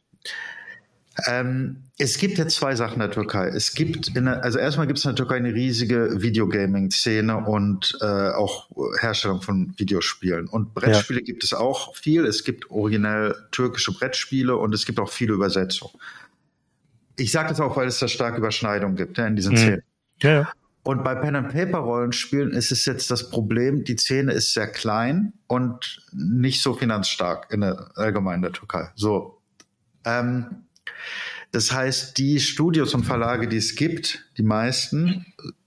Ähm, es gibt jetzt zwei Sachen in der Türkei. Es gibt, in der, also erstmal gibt es in der Türkei eine riesige Videogaming-Szene und äh, auch Herstellung von Videospielen. Und Brettspiele ja. gibt es auch viel. Es gibt originell türkische Brettspiele und es gibt auch viele Übersetzungen. Ich sage das auch, weil es da starke Überschneidungen gibt ja, in diesen mhm. Szenen. Ja, ja. Und bei Pen-and-Paper-Rollenspielen ist es jetzt das Problem, die Szene ist sehr klein und nicht so finanzstark in der allgemein in der Türkei. So. Ähm, Das heißt, die Studios und Verlage, die es gibt, die meisten,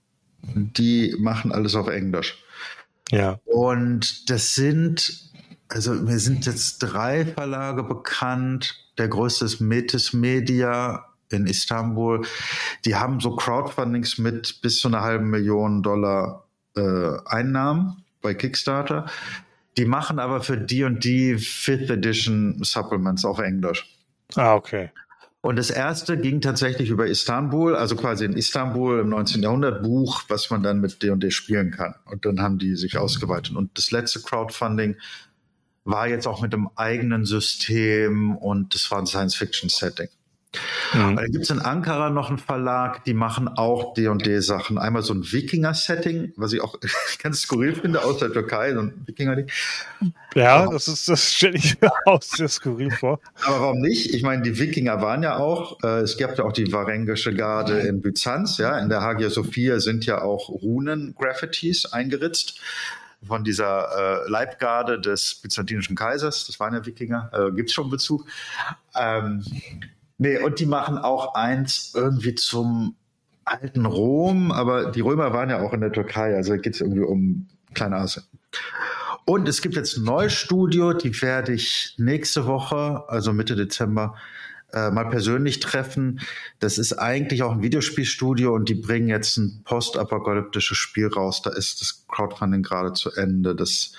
die machen alles auf Englisch. Ja. Und das sind, also mir sind jetzt drei Verlage bekannt. Der größte ist Metis Media in Istanbul. Die haben so Crowdfundings mit bis zu einer halben Million Dollar äh, Einnahmen bei Kickstarter. Die machen aber für D und D Fifth Edition Supplements auf Englisch. Ah, okay. Und das erste ging tatsächlich über Istanbul, also quasi in Istanbul im neunzehnten Jahrhundert Buch, was man dann mit D und D spielen kann. Und dann haben die sich ausgeweitet. Und das letzte Crowdfunding war jetzt auch mit einem eigenen System und das war ein Science-Fiction-Setting. Mhm. Da gibt es in Ankara noch einen Verlag, die machen auch D und D-Sachen. Einmal so ein Wikinger-Setting, was ich auch ganz skurril finde, aus der Türkei, so ein Wikinger-Ding. Ja, das ist, das stelle ich mir auch sehr skurril vor. Aber warum nicht? Ich meine, die Wikinger waren ja auch, äh, es gab ja auch die Varengische Garde in Byzanz, ja, in der Hagia Sophia sind ja auch Runen-Graffitis eingeritzt von dieser äh, Leibgarde des byzantinischen Kaisers, das waren ja Wikinger, äh, gibt es schon Bezug. Ähm, Nee, und die machen auch eins irgendwie zum alten Rom, aber die Römer waren ja auch in der Türkei, also geht es irgendwie um Kleinasien. Und es gibt jetzt ein neues Studio, die werde ich nächste Woche, also Mitte Dezember, äh, mal persönlich treffen. Das ist eigentlich auch ein Videospielstudio und die bringen jetzt ein postapokalyptisches Spiel raus. Da ist das Crowdfunding gerade zu Ende. Das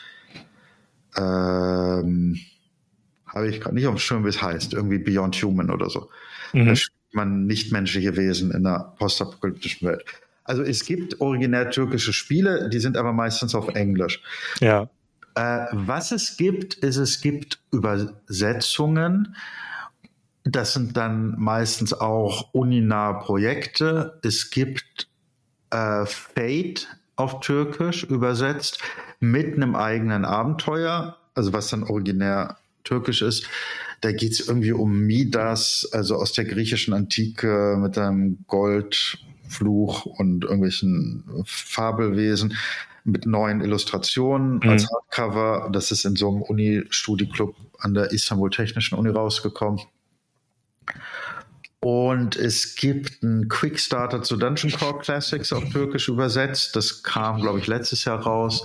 ähm, habe ich gerade nicht auf dem Schirm, wie es heißt. Irgendwie Beyond Human oder so. Mhm. Da spielt man nichtmenschliche Wesen in einer postapokalyptischen Welt. Also es gibt originär türkische Spiele, die sind aber meistens auf Englisch. Ja. Äh, was es gibt, ist, es gibt Übersetzungen. Das sind dann meistens auch uninahe Projekte. Es gibt äh, Fate auf Türkisch übersetzt mit einem eigenen Abenteuer, also was dann originär türkisch ist. Da geht es irgendwie um Midas, also aus der griechischen Antike mit einem Goldfluch und irgendwelchen Fabelwesen mit neuen Illustrationen mhm. als Hardcover. Das ist in so einem Uni-Studi-Club an der Istanbul Technischen Uni rausgekommen. Und es gibt einen Quickstarter zu Dungeon Core Classics auf Türkisch übersetzt. Das kam, glaube ich, letztes Jahr raus.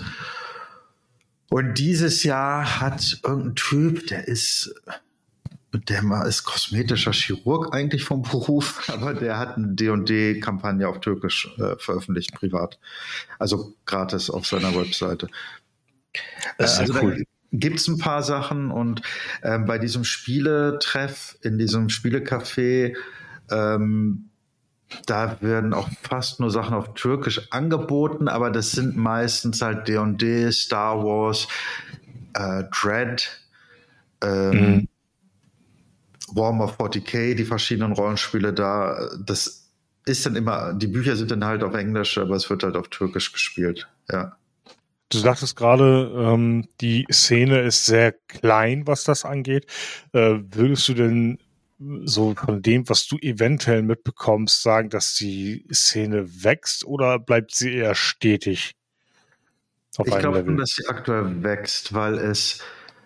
Und dieses Jahr hat irgendein Typ, der ist, der ist kosmetischer Chirurg eigentlich vom Beruf, aber der hat eine D und D-Kampagne auf Türkisch äh, veröffentlicht, privat. Also gratis auf seiner Webseite. Das ist also ja cool. Gibt es ein paar Sachen und äh, bei diesem Spieletreff, in diesem Spielecafé, ähm, da werden auch fast nur Sachen auf Türkisch angeboten, aber das sind meistens halt D und D, Star Wars, äh, Dread, ähm, mhm. Warhammer forty K, die verschiedenen Rollenspiele da. Das ist dann immer, die Bücher sind dann halt auf Englisch, aber es wird halt auf Türkisch gespielt, ja. Du sagtest gerade, ähm, die Szene ist sehr klein, was das angeht. Äh, würdest du denn so von dem, was du eventuell mitbekommst, sagen, dass die Szene wächst oder bleibt sie eher stetig auf ich einem glaube, Level? dass sie aktuell wächst, weil es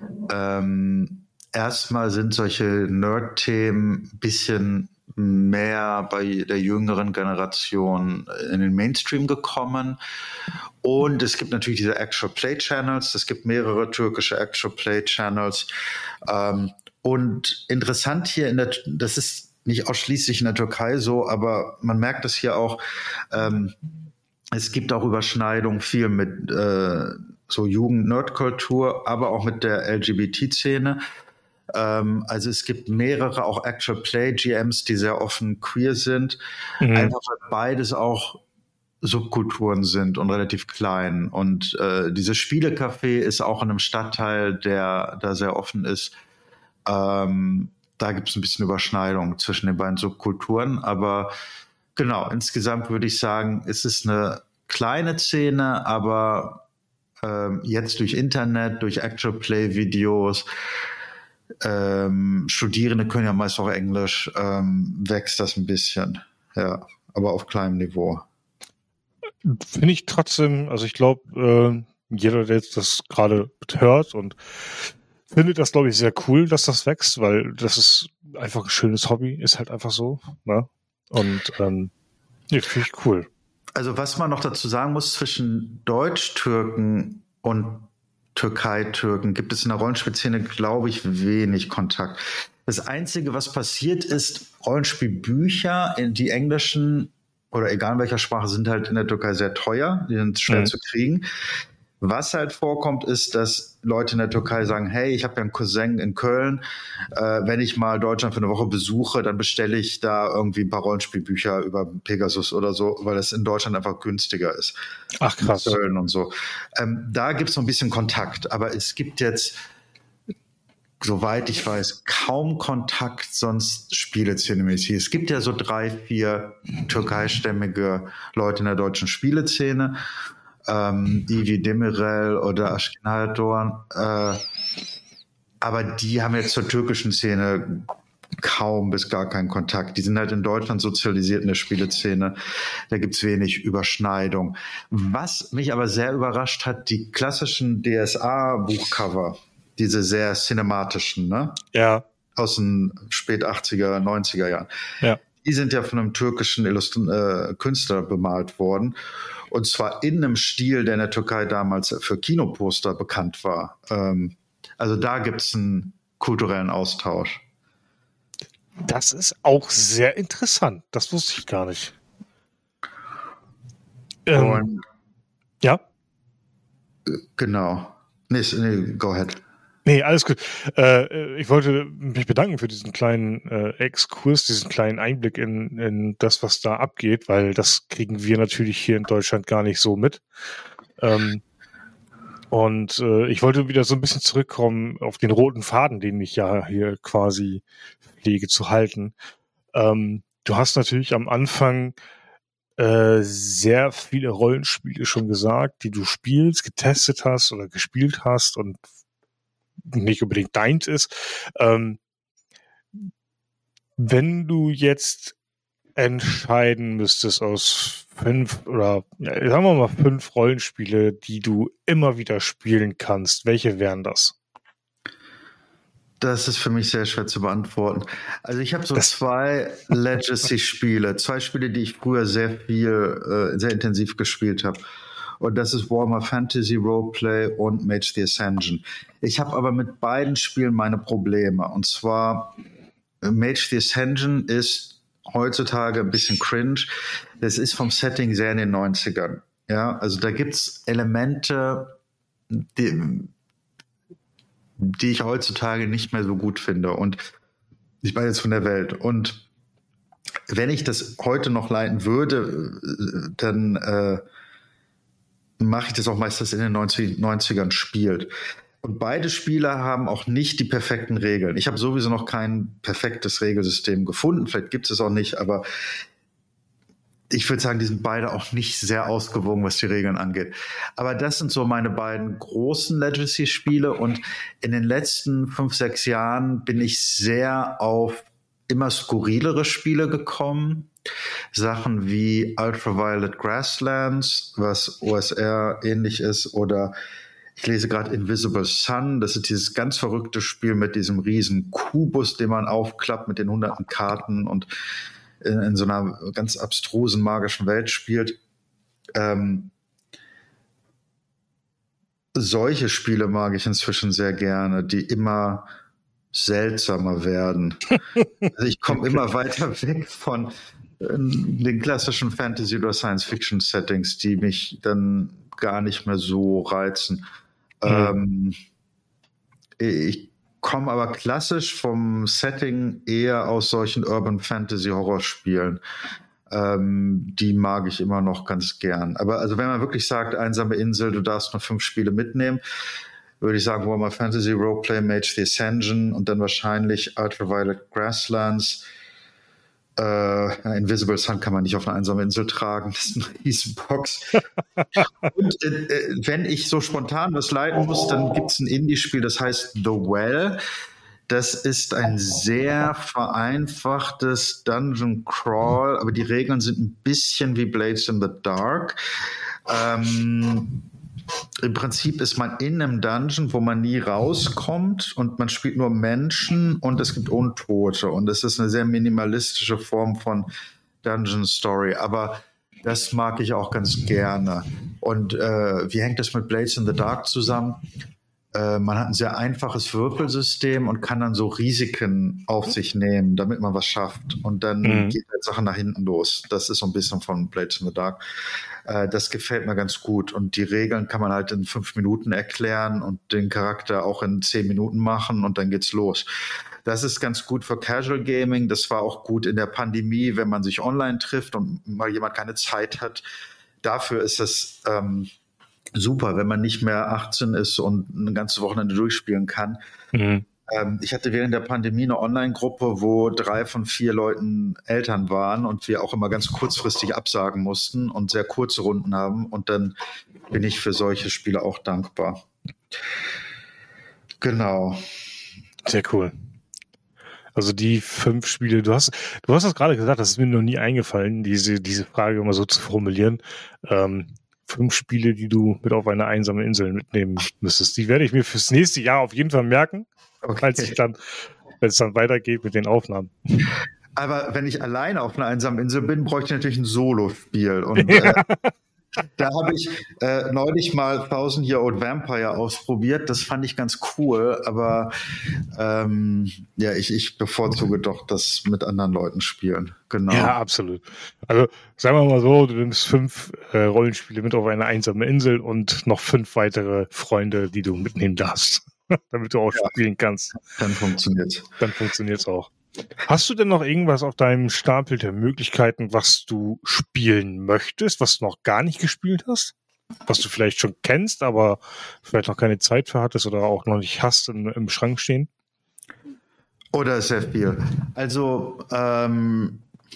ähm, erstmal sind solche Nerd-Themen ein bisschen mehr bei der jüngeren Generation in den Mainstream gekommen. Und es gibt natürlich diese Actual Play Channels. Es gibt mehrere türkische Actual Play Channels. Ähm, und interessant hier in der, das ist nicht ausschließlich in der Türkei so, aber man merkt das hier auch, ähm, es gibt auch Überschneidung viel mit äh, so Jugend-Nerd-Kultur, aber auch mit der L G B T-Szene. Ähm, also es gibt mehrere auch Actual Play G Ms, die sehr offen queer sind. Mhm. Einfach weil beides auch Subkulturen sind und relativ klein. Und äh, dieses Spielecafé ist auch in einem Stadtteil, der da sehr offen ist. Ähm, da gibt es ein bisschen Überschneidung zwischen den beiden Subkulturen. Aber genau, insgesamt würde ich sagen, es ist eine kleine Szene, aber ähm, jetzt durch Internet, durch Actual Play Videos, ähm, Studierende können ja meist auch Englisch, ähm, wächst das ein bisschen. Ja, aber auf kleinem Niveau. Finde ich trotzdem, also ich glaube, äh, jeder, der jetzt das gerade hört und findet das, glaube ich, sehr cool, dass das wächst, weil das ist einfach ein schönes Hobby, ist halt einfach so. Ne? Und ähm, ja, finde ich cool. Also was man noch dazu sagen muss, zwischen Deutsch-Türken und Türkei-Türken gibt es in der Rollenspielszene, glaube ich, wenig Kontakt. Das Einzige, was passiert ist, Rollenspielbücher, in die englischen oder egal in welcher Sprache, sind halt in der Türkei sehr teuer, die sind schwer mhm. zu kriegen. Was halt vorkommt, ist, dass Leute in der Türkei sagen, hey, ich habe ja einen Cousin in Köln, äh, wenn ich mal Deutschland für eine Woche besuche, dann bestelle ich da irgendwie ein paar Rollenspielbücher über Pegasus oder so, weil es in Deutschland einfach günstiger ist. Ach krass. In Köln und so. Ähm, da gibt es noch ein bisschen Kontakt, aber es gibt jetzt, soweit ich weiß, kaum Kontakt sonst Spieleszene-mäßig. Es gibt ja so drei, vier türkeistämmige Leute in der deutschen Spieleszene, ähm, Ivi Demirel oder Aşkın Hayatdoğan, äh, aber die haben jetzt zur türkischen Szene kaum bis gar keinen Kontakt. Die sind halt in Deutschland sozialisiert in der Spieleszene. Da gibt's wenig Überschneidung. Was mich aber sehr überrascht hat, die klassischen D S A-Buchcover, diese sehr cinematischen, ne? Ja. Aus den spät achtziger, neunziger Jahren. Ja. Die sind ja von einem türkischen Illustri- äh, Künstler bemalt worden. Und zwar in einem Stil, der in der Türkei damals für Kinoposter bekannt war. Ähm, also da gibt es einen kulturellen Austausch. Das ist auch sehr interessant. Das wusste ich gar nicht. Ähm, Und ja? Genau. Nee, nee, go ahead. Nee, alles gut. Äh, ich wollte mich bedanken für diesen kleinen äh, Exkurs, diesen kleinen Einblick in, in das, was da abgeht, weil das kriegen wir natürlich hier in Deutschland gar nicht so mit. Ähm, und äh, ich wollte wieder so ein bisschen zurückkommen auf den roten Faden, den ich ja hier quasi pflege zu halten. Ähm, du hast natürlich am Anfang äh, sehr viele Rollenspiele schon gesagt, die du spielst, getestet hast oder gespielt hast und nicht unbedingt deins ist. Ähm, wenn du jetzt entscheiden müsstest aus fünf oder ja, sagen wir mal fünf Rollenspiele, die du immer wieder spielen kannst, welche wären das? Das ist für mich sehr schwer zu beantworten. Also ich habe so Das- zwei Legacy-Spiele, zwei Spiele, die ich früher sehr viel, äh, sehr intensiv gespielt habe. Und das ist Warhammer Fantasy Roleplay und Mage the Ascension. Ich habe aber mit beiden Spielen meine Probleme. Und zwar äh, Mage the Ascension ist heutzutage ein bisschen cringe. Das ist vom Setting sehr in den neunzigern. Ja, also da gibt's Elemente, die, die ich heutzutage nicht mehr so gut finde. Und ich meine jetzt von der Welt. Und wenn ich das heute noch leiten würde, dann äh, mache ich das auch meistens in den neunzigern spielt. Und beide Spiele haben auch nicht die perfekten Regeln. Ich habe sowieso noch kein perfektes Regelsystem gefunden. Vielleicht gibt es es auch nicht, aber ich würde sagen, die sind beide auch nicht sehr ausgewogen, was die Regeln angeht. Aber das sind so meine beiden großen Legacy-Spiele. Und in den letzten fünf, sechs Jahren bin ich sehr auf immer skurrilere Spiele gekommen. Sachen wie Ultraviolet Grasslands, was O S R ähnlich ist, oder ich lese gerade Invisible Sun. Das ist dieses ganz verrückte Spiel mit diesem riesen Kubus, den man aufklappt mit den hunderten Karten und in, in so einer ganz abstrusen, magischen Welt spielt. Ähm, solche Spiele mag ich inzwischen sehr gerne, die immer seltsamer werden. Also ich komme immer weiter weg von äh, den klassischen Fantasy- oder Science-Fiction-Settings, die mich dann gar nicht mehr so reizen. Mhm. Ähm, ich komme aber klassisch vom Setting eher aus solchen Urban-Fantasy-Horrorspielen. Ähm, die mag ich immer noch ganz gern. Aber also wenn man wirklich sagt, einsame Insel, du darfst nur fünf Spiele mitnehmen, würde ich sagen, Warhammer Fantasy Roleplay, Mage the Ascension und dann wahrscheinlich Ultraviolet Grasslands. Äh, Invisible Sun kann man nicht auf eine einsame Insel tragen. Das ist eine Riesenbox. Und äh, wenn ich so spontan was leiten muss, dann gibt es ein Indie-Spiel, das heißt The Well. Das ist ein sehr vereinfachtes Dungeon Crawl, aber die Regeln sind ein bisschen wie Blades in the Dark. Ähm, Im Prinzip ist man in einem Dungeon, wo man nie rauskommt und man spielt nur Menschen und es gibt Untote und es ist eine sehr minimalistische Form von Dungeon Story, aber das mag ich auch ganz gerne. Und äh, wie hängt das mit Blades in the Dark zusammen? Äh, man hat ein sehr einfaches Würfelsystem und kann dann so Risiken auf sich nehmen, damit man was schafft. Und dann mhm. geht halt Sachen nach hinten los. Das ist so ein bisschen von Blades in the Dark. Äh, das gefällt mir ganz gut. Und die Regeln kann man halt in fünf Minuten erklären und den Charakter auch in zehn Minuten machen und dann geht's los. Das ist ganz gut für Casual Gaming. Das war auch gut in der Pandemie, wenn man sich online trifft und mal jemand keine Zeit hat. Dafür ist das ähm, super, wenn man nicht mehr achtzehn ist und eine ganze Wochenende durchspielen kann. Mhm. Ähm, ich hatte während der Pandemie eine Online-Gruppe, wo drei von vier Leuten Eltern waren und wir auch immer ganz kurzfristig absagen mussten und sehr kurze Runden haben. Und dann bin ich für solche Spiele auch dankbar. Genau. Sehr cool. Also die fünf Spiele, du hast, du hast das gerade gesagt, das ist mir noch nie eingefallen, diese, diese Frage immer so zu formulieren. Ähm, fünf Spiele, die du mit auf eine einsame Insel mitnehmen müsstest. Die werde ich mir fürs nächste Jahr auf jeden Fall merken, okay. als ich dann, wenn es dann weitergeht mit den Aufnahmen. Aber wenn ich alleine auf einer einsamen Insel bin, bräuchte ich natürlich ein Solo-Spiel. Und ja. äh, da habe ich äh, neulich mal Thousand Year Old Vampire ausprobiert. Das fand ich ganz cool, aber ähm, ja, ich, ich bevorzuge doch das mit anderen Leuten spielen. Genau. Ja, absolut. Also sagen wir mal so, du nimmst fünf äh, Rollenspiele mit auf eine einsame Insel und noch fünf weitere Freunde, die du mitnehmen darfst, damit du auch ja. spielen kannst. Dann funktioniert's. Dann funktioniert's auch. Hast du denn noch irgendwas auf deinem Stapel der Möglichkeiten, was du spielen möchtest, was du noch gar nicht gespielt hast? Was du vielleicht schon kennst, aber vielleicht noch keine Zeit für hattest oder auch noch nicht hast im, im Schrank stehen? Oder sehr viel. Also, ähm,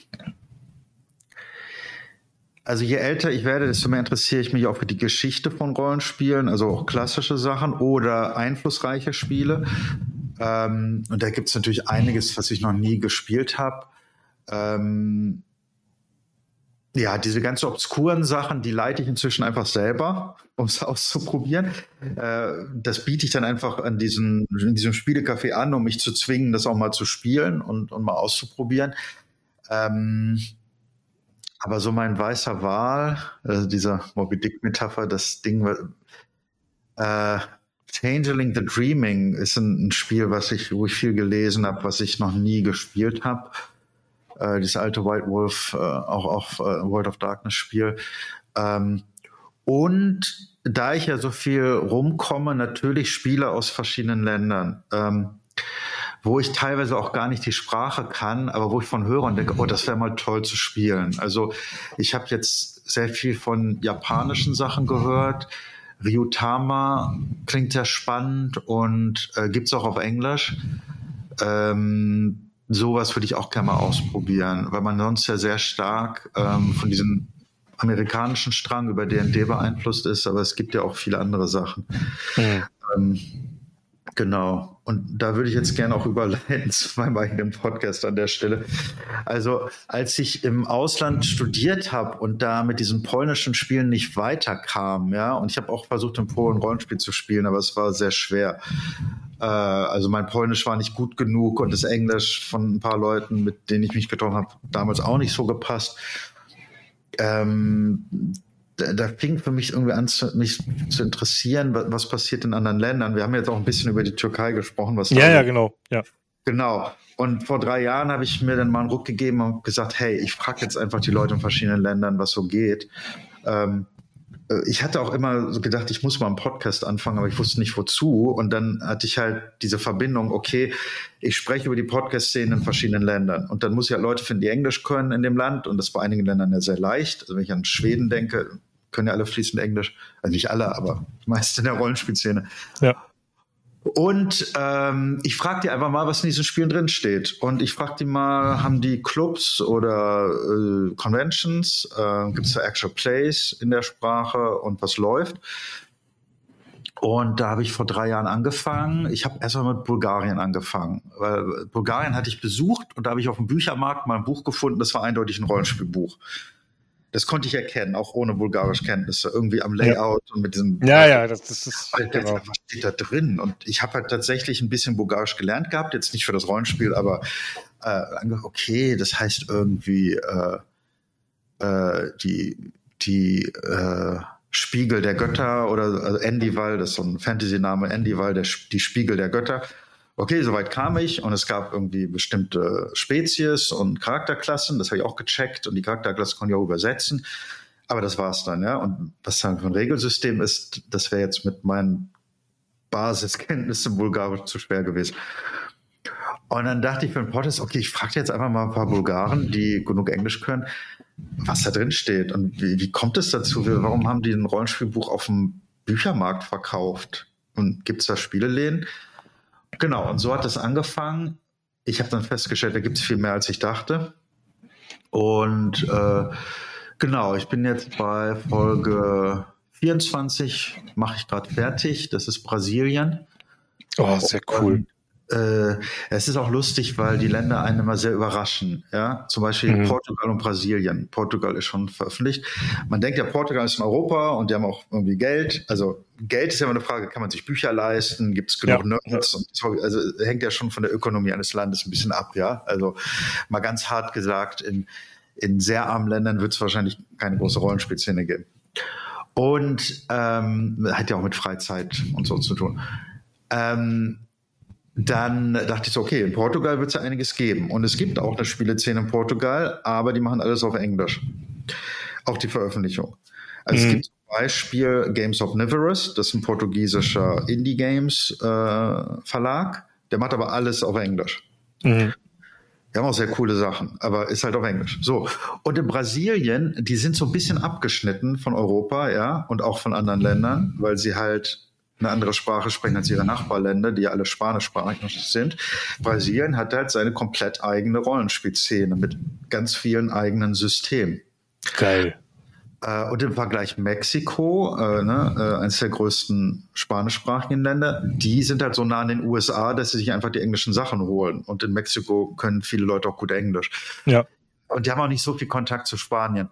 also je älter ich werde, desto mehr interessiere ich mich auch für die Geschichte von Rollenspielen, also auch klassische Sachen oder einflussreiche Spiele. Ähm, und da gibt es natürlich einiges, was ich noch nie gespielt habe. Ähm, Ja, diese ganz obskuren Sachen, die leite ich inzwischen einfach selber, um es auszuprobieren. Äh, das biete ich dann einfach an diesen, in diesem Spielecafé an, um mich zu zwingen, das auch mal zu spielen und, und mal auszuprobieren. Ähm, aber so mein weißer Wal, also dieser Moby Dick-Metapher, das Ding, äh, Changeling the Dreaming ist ein, ein Spiel, was ich, wo ich viel gelesen habe, was ich noch nie gespielt habe. Äh, dieses alte White Wolf, äh, auch auch äh, World of Darkness Spiel. Ähm, und da ich ja so viel rumkomme, natürlich Spiele aus verschiedenen Ländern, ähm, wo ich teilweise auch gar nicht die Sprache kann, aber wo ich von höre und denke, oh, das wäre mal toll zu spielen. Also ich habe jetzt sehr viel von japanischen Sachen gehört. Ryutama klingt sehr spannend und äh, gibt's auch auf Englisch. Ähm, Sowas würde ich auch gerne mal ausprobieren, weil man sonst ja sehr stark ähm, von diesem amerikanischen Strang über D und D beeinflusst ist, aber es gibt ja auch viele andere Sachen. Mhm. Ähm, genau. Und da würde ich jetzt gerne auch überleiten zu meinem eigenen Podcast an der Stelle. Also als ich im Ausland studiert habe und da mit diesen polnischen Spielen nicht weiterkam, ja, und ich habe auch versucht, in Polen Rollenspiel zu spielen, aber es war sehr schwer. Äh, also mein Polnisch war nicht gut genug und das Englisch von ein paar Leuten, mit denen ich mich getroffen habe, damals auch nicht so gepasst. Ähm, Da, da fing für mich irgendwie an, zu, mich zu interessieren, was, was passiert in anderen Ländern. Wir haben jetzt auch ein bisschen über die Türkei gesprochen. Was ja, da ja, genau. Ja. Genau. Und vor drei Jahren habe ich mir dann mal einen Ruck gegeben und gesagt, hey, ich frage jetzt einfach die Leute in verschiedenen Ländern, was so geht. Ähm, ich hatte auch immer so gedacht, ich muss mal einen Podcast anfangen, aber ich wusste nicht wozu. Und dann hatte ich halt diese Verbindung, okay, ich spreche über die Podcast-Szene in verschiedenen Ländern. Und dann muss ich ja Leute finden, die Englisch können in dem Land. Und das ist bei einigen Ländern ja sehr leicht. Also wenn ich an Schweden denke, können ja alle fließend Englisch. Also nicht alle, aber die meisten in der Rollenspielszene. Ja. Und ähm, ich frage die einfach mal, was in diesen Spielen drin steht. Und ich frage die mal, haben die Clubs oder äh, Conventions? Äh, Gibt es da Actual Plays in der Sprache und was läuft? Und da habe ich vor drei Jahren angefangen. Ich habe erstmal mit Bulgarien angefangen. Weil Bulgarien hatte ich besucht und da habe ich auf dem Büchermarkt mal ein Buch gefunden. Das war eindeutig ein Rollenspielbuch. Das konnte ich erkennen, auch ohne Bulgarisch-Kenntnisse, irgendwie am Layout ja. und mit diesem... Ja, ja, das, das ist... Alter, genau. Was steht da drin? Und ich habe halt tatsächlich ein bisschen Bulgarisch gelernt gehabt, jetzt nicht für das Rollenspiel, aber äh, okay, das heißt irgendwie äh, äh, die, die äh, Spiegel der Götter oder also Endival, das ist so ein Fantasy-Name, Endival, der, die Spiegel der Götter. Okay, soweit kam ich und es gab irgendwie bestimmte Spezies und Charakterklassen, das habe ich auch gecheckt und die Charakterklassen konnte ich auch übersetzen, aber das war's dann, ja. Und was dann für ein Regelsystem ist, das wäre jetzt mit meinen Basiskenntnissen Bulgarisch zu schwer gewesen. Und dann dachte ich für den Podcast, okay, ich frage jetzt einfach mal ein paar Bulgaren, die genug Englisch können, was da drin steht und wie, wie kommt es dazu, warum haben die ein Rollenspielbuch auf dem Büchermarkt verkauft und gibt es da Spieleläden? Genau, und so hat es angefangen. Ich habe dann festgestellt, da gibt es viel mehr, als ich dachte. Und äh, genau, ich bin jetzt bei Folge vierundzwanzig, mache ich gerade fertig. Das ist Brasilien. Oh, sehr cool. Und, äh, es ist auch lustig, weil die Länder einen immer sehr überraschen. Ja? Zum Beispiel mhm. Portugal und Brasilien. Portugal ist schon veröffentlicht. Man denkt ja, Portugal ist in Europa und die haben auch irgendwie Geld. Also Geld ist ja immer eine Frage, kann man sich Bücher leisten? Gibt es genug ja. Nerds? Und also hängt ja schon von der Ökonomie eines Landes ein bisschen ab. Ja, also mal ganz hart gesagt, in, in sehr armen Ländern wird es wahrscheinlich keine große Rollenspielszene geben. Und ähm, hat ja auch mit Freizeit und so zu tun. Ähm, Dann dachte ich so, okay, in Portugal wird es ja einiges geben. Und es gibt auch eine Spieleszene in Portugal, aber die machen alles auf Englisch. Auch die Veröffentlichung. Also mhm. es gibt zum Beispiel Games Omnivorous, das ist ein portugiesischer Indie-Games-Verlag. Äh, Der macht aber alles auf Englisch. Mhm. Die haben auch sehr coole Sachen, aber ist halt auf Englisch. So. Und in Brasilien, die sind so ein bisschen abgeschnitten von Europa, ja, und auch von anderen Ländern, weil sie halt eine andere Sprache sprechen als ihre Nachbarländer, die ja alle spanischsprachig sind. Brasilien hat halt seine komplett eigene Rollenspielszene mit ganz vielen eigenen Systemen. Geil. Äh, und im Vergleich Mexiko, äh, ne, äh, eines der größten spanischsprachigen Länder, die sind halt so nah an den U S A, dass sie sich einfach die englischen Sachen holen. Und in Mexiko können viele Leute auch gut Englisch. Ja. Und die haben auch nicht so viel Kontakt zu Spanien.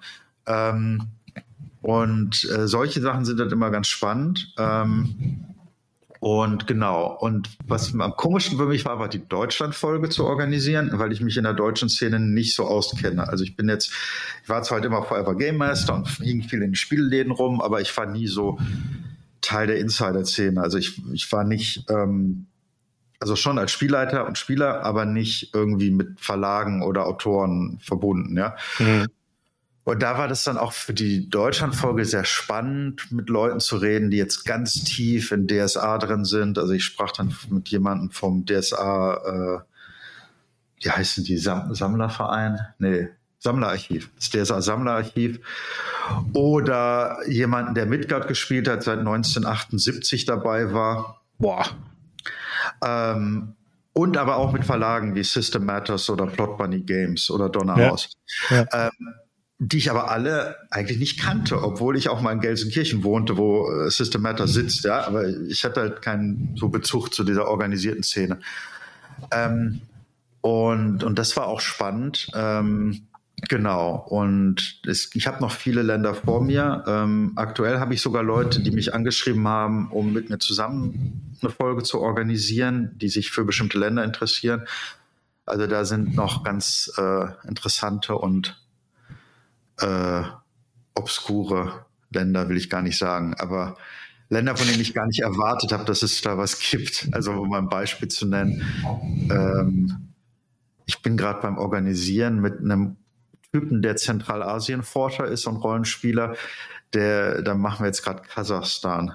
Ähm, und äh, solche Sachen sind dann immer ganz spannend. Ähm, und genau. Und was am komischsten für mich war, war die Deutschland-Folge zu organisieren, weil ich mich in der deutschen Szene nicht so auskenne. Also ich bin jetzt, ich war zwar halt immer Forever Game Master und hing viel in den Spielläden rum, aber ich war nie so Teil der Insider-Szene. Also ich, ich war nicht, ähm, also schon als Spielleiter und Spieler, aber nicht irgendwie mit Verlagen oder Autoren verbunden, ja. Mhm. Und da war das dann auch für die Deutschland-Folge sehr spannend, mit Leuten zu reden, die jetzt ganz tief in D S A drin sind. Also ich sprach dann mit jemandem vom D S A, äh, wie heißen die, Sam- Sammlerverein? Nee, Sammlerarchiv, das D S A-Sammlerarchiv. Oder jemanden, der Midgard gespielt hat, seit neunzehnhundertachtundsiebzig dabei war. Boah. Ähm, und aber auch mit Verlagen wie System Matters oder Plot Bunny Games oder Donnerhaus. Ja. Ja. Ähm, die ich aber alle eigentlich nicht kannte, obwohl ich auch mal in Gelsenkirchen wohnte, wo äh, System Matters sitzt, ja, aber ich hatte halt keinen so Bezug zu dieser organisierten Szene. Ähm, und, und das war auch spannend. Ähm, genau. Und es, ich habe noch viele Länder vor mir. Ähm, aktuell habe ich sogar Leute, die mich angeschrieben haben, um mit mir zusammen eine Folge zu organisieren, die sich für bestimmte Länder interessieren. Also da sind noch ganz äh, interessante und Äh, obskure Länder, will ich gar nicht sagen, aber Länder, von denen ich gar nicht erwartet habe, dass es da was gibt. Also um mal ein Beispiel zu nennen. Ähm, ich bin gerade beim Organisieren mit einem Typen, der Zentralasien-Forscher ist und Rollenspieler. Der, da machen wir jetzt gerade Kasachstan.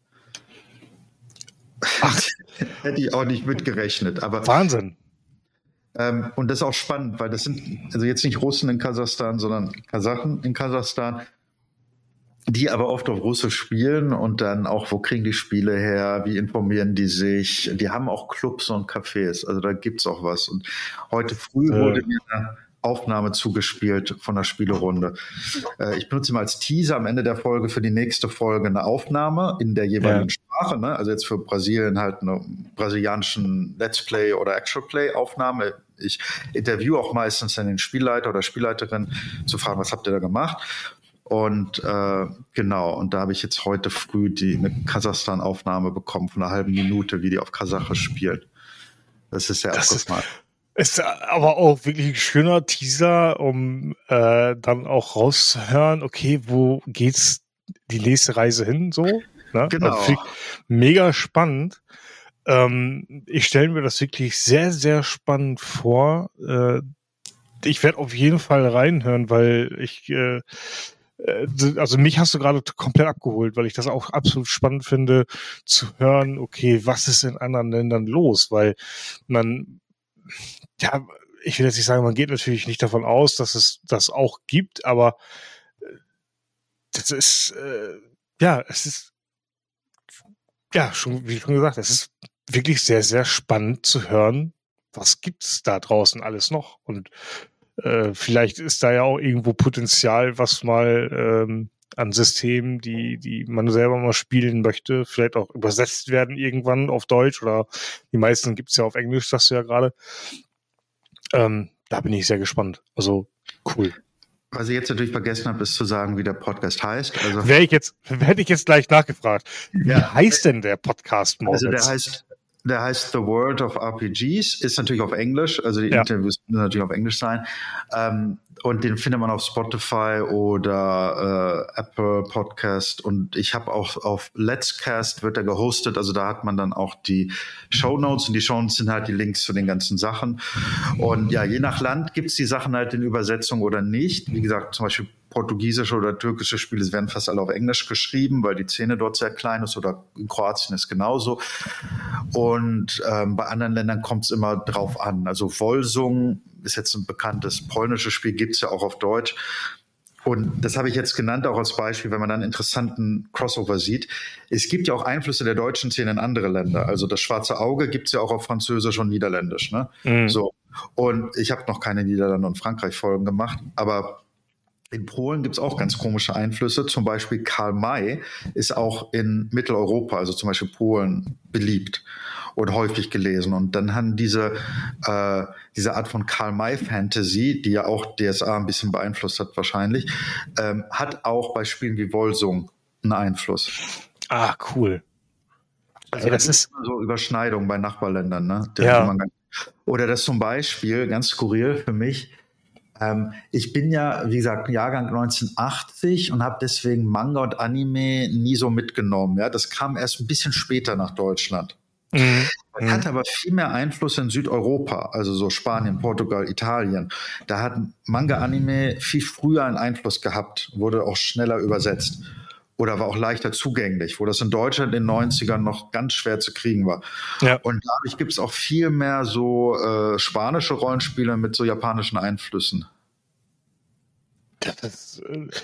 Ach. Hätte ich auch nicht mitgerechnet. Aber Wahnsinn. Ähm, und das ist auch spannend, weil das sind also jetzt nicht Russen in Kasachstan, sondern Kasachen in Kasachstan, die aber oft auf Russisch spielen und dann auch, wo kriegen die Spiele her, wie informieren die sich? Die haben auch Clubs und Cafés, also da gibt's auch was. Und heute früh äh. wurde mir eine Aufnahme zugespielt von der Spielerunde. Äh, ich benutze mal als Teaser am Ende der Folge für die nächste Folge eine Aufnahme in der jeweiligen ja. Sprache, ne? Also jetzt für Brasilien halt eine brasilianischen Let's Play oder Actual Play Aufnahme. Ich interviewe auch meistens dann den Spielleiter oder Spielleiterin zu fragen, was habt ihr da gemacht? Und äh, genau, und da habe ich jetzt heute früh die eine Kasachstan-Aufnahme bekommen von einer halben Minute, wie die auf Kasachisch spielen. Das ist sehr abgefahren. Ist aber auch wirklich ein schöner Teaser, um äh, dann auch rauszuhören, okay, wo geht's die nächste Reise hin, so? Ne? Genau. Also mega spannend. Ähm, ich stelle mir das wirklich sehr, sehr spannend vor. Äh, ich werde auf jeden Fall reinhören, weil ich, äh, also mich hast du gerade komplett abgeholt, weil ich das auch absolut spannend finde, zu hören, okay, was ist in anderen Ländern los? Weil man, ja, ich will jetzt nicht sagen, man geht natürlich nicht davon aus, dass es das auch gibt, aber das ist, äh, ja, es ist, ja, schon, wie schon gesagt, es ist wirklich sehr, sehr spannend zu hören, was gibt's da draußen alles noch? Und äh, vielleicht ist da ja auch irgendwo Potenzial, was mal ähm, an Systemen, die, die man selber mal spielen möchte, vielleicht auch übersetzt werden irgendwann auf Deutsch oder die meisten gibt's ja auf Englisch, sagst du ja gerade. Ähm, da bin ich sehr gespannt. Also cool. Was ich jetzt natürlich vergessen habe, ist zu sagen, wie der Podcast heißt. Also Wäre ich jetzt, hätte ich jetzt gleich nachgefragt. Wie ja. heißt denn der Podcast morgens? Also der heißt, der heißt The World of R P Gs, ist natürlich auf Englisch, also die ja. Interviews müssen natürlich auf Englisch sein. Ähm, und den findet man auf Spotify oder äh, Apple Podcast. Und ich habe auch auf Let's Cast wird er gehostet, also da hat man dann auch die Shownotes und die Shownotes sind halt die Links zu den ganzen Sachen. Und ja, je nach Land gibt's die Sachen halt in Übersetzung oder nicht. Wie gesagt, zum Beispiel portugiesische oder türkische Spiele werden fast alle auf Englisch geschrieben, weil die Szene dort sehr klein ist, oder in Kroatien ist genauso. Und ähm, bei anderen Ländern kommt es immer drauf an. Also Volsung ist jetzt ein bekanntes polnisches Spiel, gibt es ja auch auf Deutsch. Und das habe ich jetzt genannt, auch als Beispiel, wenn man dann einen interessanten Crossover sieht. Es gibt ja auch Einflüsse der deutschen Szene in andere Länder. Also das Schwarze Auge gibt es ja auch auf Französisch und Niederländisch. Ne? Mhm. So. Und ich habe noch keine Niederlande- und Frankreich-Folgen gemacht, aber In Polen gibt es auch ganz komische Einflüsse. Zum Beispiel Karl May ist auch in Mitteleuropa, also zum Beispiel Polen, beliebt und häufig gelesen. Und dann haben diese, äh, diese Art von Karl May-Fantasy, die ja auch D S A ein bisschen beeinflusst hat wahrscheinlich, ähm, hat auch bei Spielen wie Wolsung einen Einfluss. Ah, cool. Also Ey, das ist so Überschneidungen bei Nachbarländern. Ne? Ja. Man, oder das zum Beispiel, ganz skurril für mich, Ähm, ich bin ja, wie gesagt, Jahrgang neunzehnhundertachtzig und habe deswegen Manga und Anime nie so mitgenommen. Ja, das kam erst ein bisschen später nach Deutschland. Mhm. Man hat aber viel mehr Einfluss in Südeuropa, also so Spanien, Portugal, Italien. Da hat Manga-Anime viel früher einen Einfluss gehabt, wurde auch schneller übersetzt oder war auch leichter zugänglich, wo das in Deutschland in den neunzigern noch ganz schwer zu kriegen war. Ja. Und dadurch gibt es auch viel mehr so äh, spanische Rollenspiele mit so japanischen Einflüssen. Das,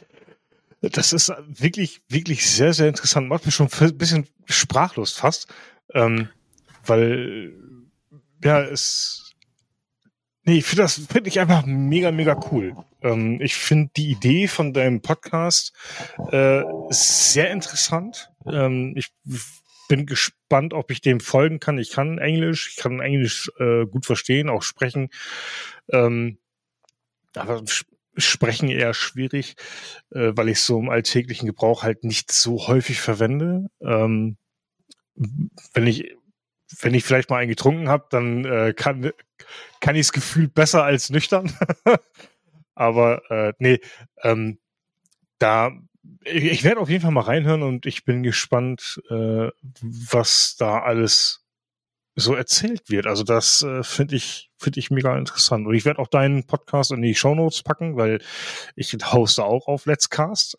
das ist wirklich, wirklich sehr, sehr interessant. Macht mich schon ein bisschen sprachlos fast. Ähm, weil, ja, es. Nee, ich finde das finde ich einfach mega, mega cool. Ähm, ich finde die Idee von deinem Podcast äh, sehr interessant. Ähm, ich bin gespannt, ob ich dem folgen kann. Ich kann Englisch, ich kann Englisch äh, gut verstehen, auch sprechen. Ähm, aber sprechen eher schwierig, äh, weil ich so im alltäglichen Gebrauch halt nicht so häufig verwende. Ähm, wenn ich wenn ich vielleicht mal einen getrunken habe, dann äh, kann kann ich es gefühlt besser als nüchtern. Aber äh, nee, ähm, da ich, ich werde auf jeden Fall mal reinhören und ich bin gespannt, äh, was da alles so erzählt wird. Also das äh, finde ich finde ich mega interessant. Und ich werde auch deinen Podcast in die Shownotes packen, weil ich hoste auch auf Let's Cast.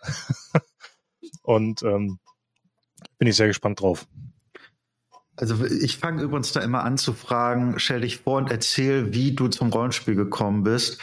Und ähm, bin ich sehr gespannt drauf. Also ich fange übrigens da immer an zu fragen, stell dich vor und erzähl, wie du zum Rollenspiel gekommen bist.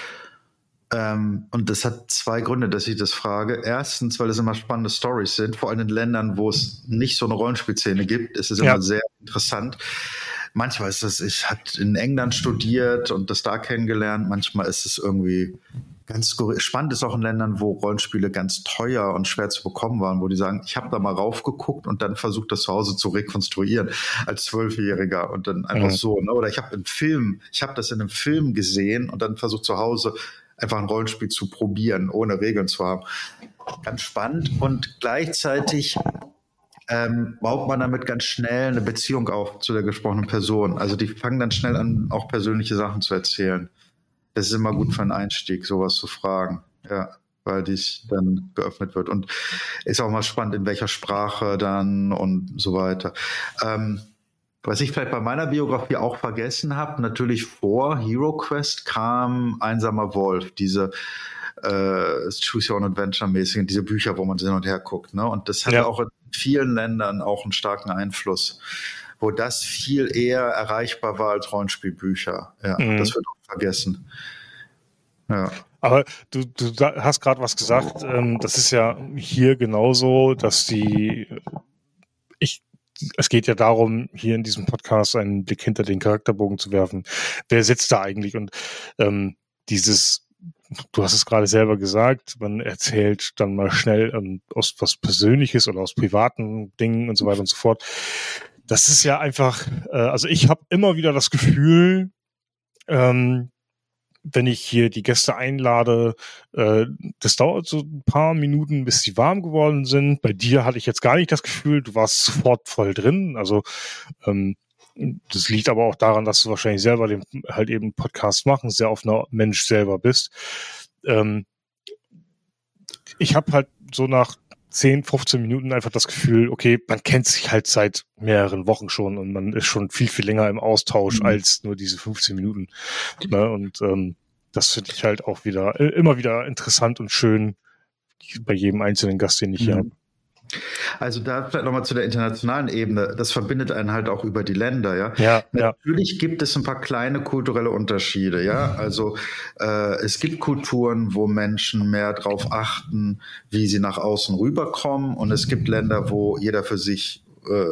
Ähm, und das hat zwei Gründe, dass ich das frage. Erstens, weil es immer spannende Storys sind, vor allem in Ländern, wo es nicht so eine Rollenspielszene gibt, ist es immer ja. sehr interessant. Manchmal ist es, ich habe in England studiert und das da kennengelernt. Manchmal ist es irgendwie ganz spannend. Ist auch in Ländern, wo Rollenspiele ganz teuer und schwer zu bekommen waren, wo die sagen, ich habe da mal raufgeguckt und dann versucht, das zu Hause zu rekonstruieren als Zwölfjähriger und dann einfach mhm. so. Ne? Oder ich habe einen Film, ich habe das in einem Film gesehen und dann versucht zu Hause einfach ein Rollenspiel zu probieren, ohne Regeln zu haben. Ganz spannend und gleichzeitig ähm, baut man damit ganz schnell eine Beziehung auf zu der gesprochenen Person. Also die fangen dann schnell an, auch persönliche Sachen zu erzählen. Das ist immer gut für einen Einstieg, sowas zu fragen, ja, weil dies dann geöffnet wird. Und ist auch mal spannend, in welcher Sprache dann und so weiter. Ähm, was ich vielleicht bei meiner Biografie auch vergessen habe, natürlich vor Hero Quest kam Einsamer Wolf, diese äh, Choose Your Own Adventure-mäßigen, diese Bücher, wo man hin und her guckt. Ne? Und das hat ja. auch in vielen Ländern auch einen starken Einfluss, wo das viel eher erreichbar war als Rollenspielbücher. Ja, mhm. Das wird auch vergessen. Ja. Aber du, du hast gerade was gesagt, ähm, das ist ja hier genauso, dass die, ich, es geht ja darum, hier in diesem Podcast einen Blick hinter den Charakterbogen zu werfen. Wer sitzt da eigentlich? Und ähm, dieses, du hast es gerade selber gesagt, man erzählt dann mal schnell ähm, aus was Persönliches oder aus privaten Dingen und so weiter und so fort. Das ist ja einfach, äh, also ich habe immer wieder das Gefühl, ähm, wenn ich hier die Gäste einlade, äh, das dauert so ein paar Minuten, bis sie warm geworden sind. Bei dir hatte ich jetzt gar nicht das Gefühl, du warst sofort voll drin. Also ähm, das liegt aber auch daran, dass du wahrscheinlich selber den halt eben Podcast machen, sehr offener Mensch selber bist. Ähm, ich habe halt so nach zehn, fünfzehn Minuten einfach das Gefühl, okay, man kennt sich halt seit mehreren Wochen schon und man ist schon viel, viel länger im Austausch mhm. als nur diese fünfzehn Minuten. Ne? Und ähm, das finde ich halt auch wieder äh, immer wieder interessant und schön bei jedem einzelnen Gast, den ich hier mhm. habe. Also da vielleicht nochmal zu der internationalen Ebene, das verbindet einen halt auch über die Länder, ja. ja Natürlich ja. gibt es ein paar kleine kulturelle Unterschiede, ja. Also äh, es gibt Kulturen, wo Menschen mehr darauf achten, wie sie nach außen rüberkommen, und es gibt Länder, wo jeder für sich äh,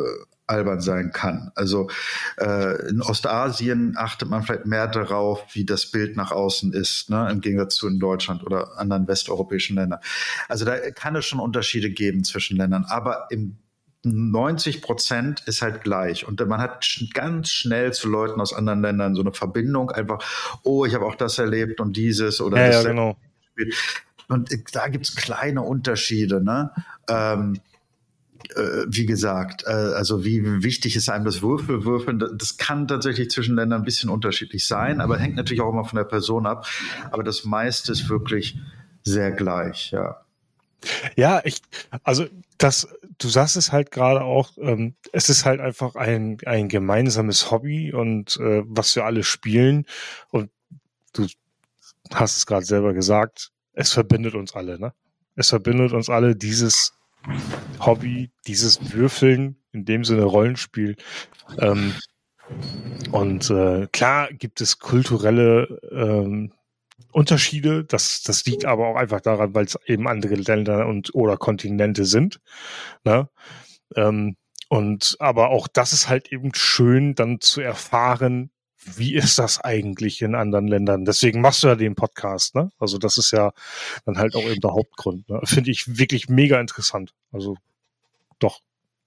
albern sein kann. Also äh, in Ostasien achtet man vielleicht mehr darauf, wie das Bild nach außen ist, ne, im Gegensatz zu in Deutschland oder anderen westeuropäischen Ländern. Also da kann es schon Unterschiede geben zwischen Ländern, aber im neunzig Prozent ist halt gleich. Und man hat ganz schnell zu Leuten aus anderen Ländern so eine Verbindung, einfach, oh, ich habe auch das erlebt und dieses oder ja, das. Ja, genau. Und da gibt es kleine Unterschiede, ne? Ähm, äh, wie gesagt, äh, also wie wichtig ist einem das Würfelwürfeln? Das kann tatsächlich zwischen Ländern ein bisschen unterschiedlich sein, aber hängt natürlich auch immer von der Person ab. Aber das meiste ist wirklich sehr gleich, ja. Ja, ich, also das, du sagst es halt gerade auch, ähm, es ist halt einfach ein, ein gemeinsames Hobby und äh, was wir alle spielen und du hast es gerade selber gesagt, es verbindet uns alle, ne? Es verbindet uns alle dieses Hobby, dieses Würfeln, in dem Sinne Rollenspiel. Ähm, und äh, klar gibt es kulturelle ähm, Unterschiede, das, das liegt aber auch einfach daran, weil es eben andere Länder und oder Kontinente sind. Ne? Ähm, und aber auch das ist halt eben schön, dann zu erfahren, wie ist das eigentlich in anderen Ländern. Deswegen machst du ja den Podcast, ne? Also das ist ja dann halt auch eben der Hauptgrund. Ne? Finde ich wirklich mega interessant. Also doch.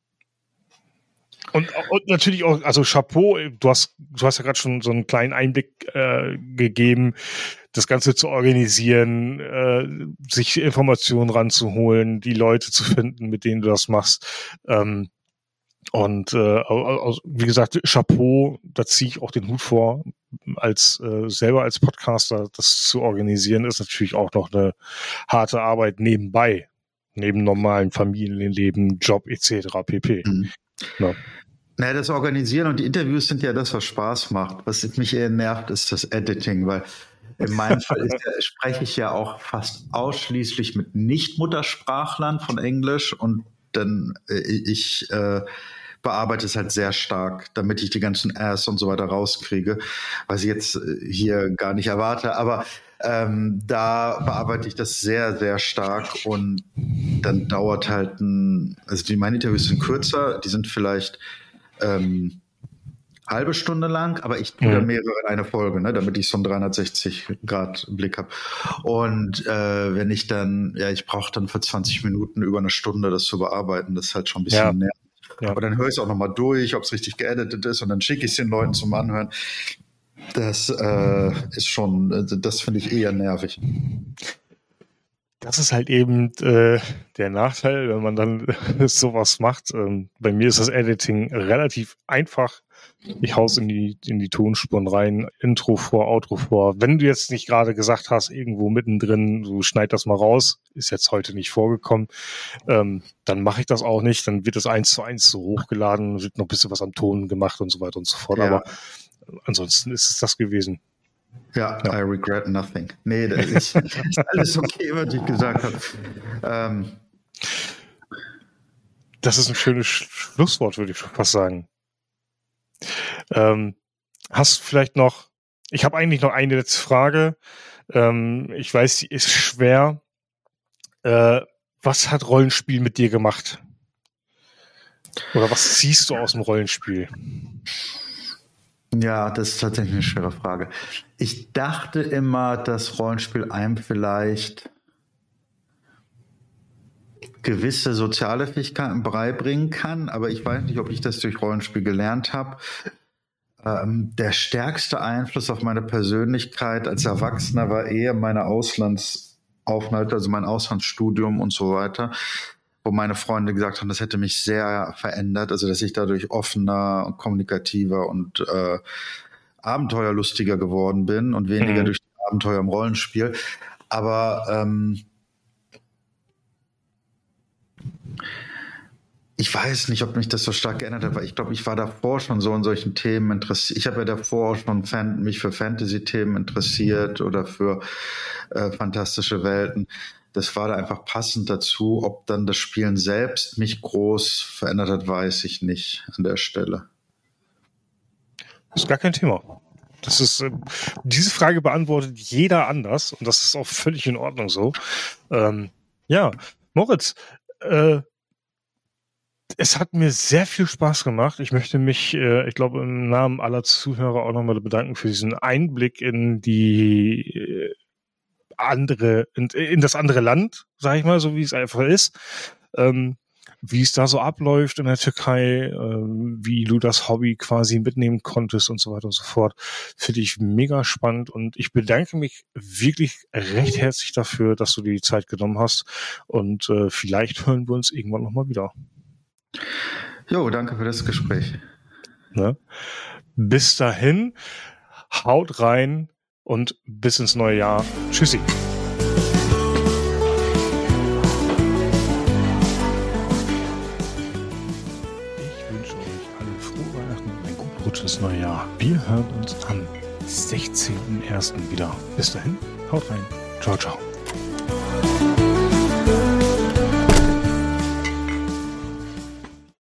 Und, und natürlich auch, also Chapeau, du hast, du hast ja gerade schon so einen kleinen Einblick äh, gegeben, das Ganze zu organisieren, äh, sich Informationen ranzuholen, die Leute zu finden, mit denen du das machst. Ähm, und äh, also, wie gesagt, Chapeau, da ziehe ich auch den Hut vor, als äh, selber als Podcaster das zu organisieren, ist natürlich auch noch eine harte Arbeit nebenbei, neben normalen Familienleben, Job et cetera pp. Mhm. Ja. Naja, das Organisieren und die Interviews sind ja das, was Spaß macht. Was mich eher nervt, ist das Editing, weil in meinem Fall ist ja, spreche ich ja auch fast ausschließlich mit Nicht-Muttersprachlern von Englisch und dann äh, ich äh, bearbeite es halt sehr stark, damit ich die ganzen Rs und so weiter rauskriege, was ich jetzt äh, hier gar nicht erwarte. Aber ähm, da bearbeite ich das sehr, sehr stark und dann dauert halt ein, also die, meine Interviews sind kürzer, die sind vielleicht ähm, halbe Stunde lang, aber ich tue da mehrere in eine Folge, ne, damit ich so einen dreihundertsechzig Grad Blick habe. Und äh, wenn ich dann, ja, ich brauche dann für zwanzig Minuten über eine Stunde das zu bearbeiten, das ist halt schon ein bisschen Ja. nervig. Ja. Aber dann höre ich es auch nochmal durch, ob es richtig geeditet ist und dann schicke ich es den Leuten zum Anhören. Das äh, ist schon, das finde ich eher nervig. Das ist halt eben äh, der Nachteil, wenn man dann sowas macht. Ähm, bei mir ist das Editing relativ einfach. Ich hau's in die in die Tonspuren rein, Intro vor, Outro vor. Wenn du jetzt nicht gerade gesagt hast, irgendwo mittendrin, du schneid das mal raus, ist jetzt heute nicht vorgekommen, ähm, dann mache ich das auch nicht. Dann wird es eins zu eins so hochgeladen, wird noch ein bisschen was am Ton gemacht und so weiter und so fort. Ja. Aber ansonsten ist es das gewesen. Ja, Ja. I regret nothing. Nee, das ist, ist alles okay, was ich gesagt habe. Ähm, Das ist ein schönes Schlusswort, würde ich schon fast sagen. Ähm, hast du vielleicht noch, ich habe eigentlich noch eine letzte Frage. Ähm, ich weiß, die ist schwer. Äh, was hat Rollenspiel mit dir gemacht? Oder was ziehst du aus dem Rollenspiel? Ja, das ist tatsächlich eine schwere Frage. Ich dachte immer, dass Rollenspiel einem vielleicht gewisse soziale Fähigkeiten beibringen kann, aber ich weiß nicht, ob ich das durch Rollenspiel gelernt habe. Ähm, der stärkste Einfluss auf meine Persönlichkeit als Erwachsener war eher meine Auslandsaufenthalte, also mein Auslandsstudium und so weiter, wo meine Freunde gesagt haben, das hätte mich sehr verändert, also dass ich dadurch offener, kommunikativer und äh, abenteuerlustiger geworden bin und weniger mhm. durch die Abenteuer im Rollenspiel. Aber ähm, ich weiß nicht, ob mich das so stark geändert hat, weil ich glaube, ich war davor schon so in solchen Themen interessiert. Ich habe ja davor schon Fan- mich für Fantasy-Themen interessiert oder für äh, fantastische Welten. Das war da einfach passend dazu. Ob dann das Spielen selbst mich groß verändert hat, weiß ich nicht an der Stelle. Das ist gar kein Thema. Das ist, äh, diese Frage beantwortet jeder anders und das ist auch völlig in Ordnung so. Ähm, ja, Moritz, äh, Es hat mir sehr viel Spaß gemacht. Ich möchte mich, äh, ich glaube, im Namen aller Zuhörer auch nochmal bedanken für diesen Einblick in die äh, andere, in, in das andere Land, sag ich mal, so wie es einfach ist. Ähm, wie es da so abläuft in der Türkei, ähm, wie du das Hobby quasi mitnehmen konntest und so weiter und so fort, finde ich mega spannend und ich bedanke mich wirklich recht herzlich dafür, dass du dir die Zeit genommen hast und äh, vielleicht hören wir uns irgendwann nochmal wieder. Jo, danke für das Gespräch. Ne? Bis dahin, haut rein und bis ins neue Jahr. Tschüssi. Gutes neue Jahr. Wir hören uns am sechzehnten ersten wieder. Bis dahin, haut rein. Ciao, ciao.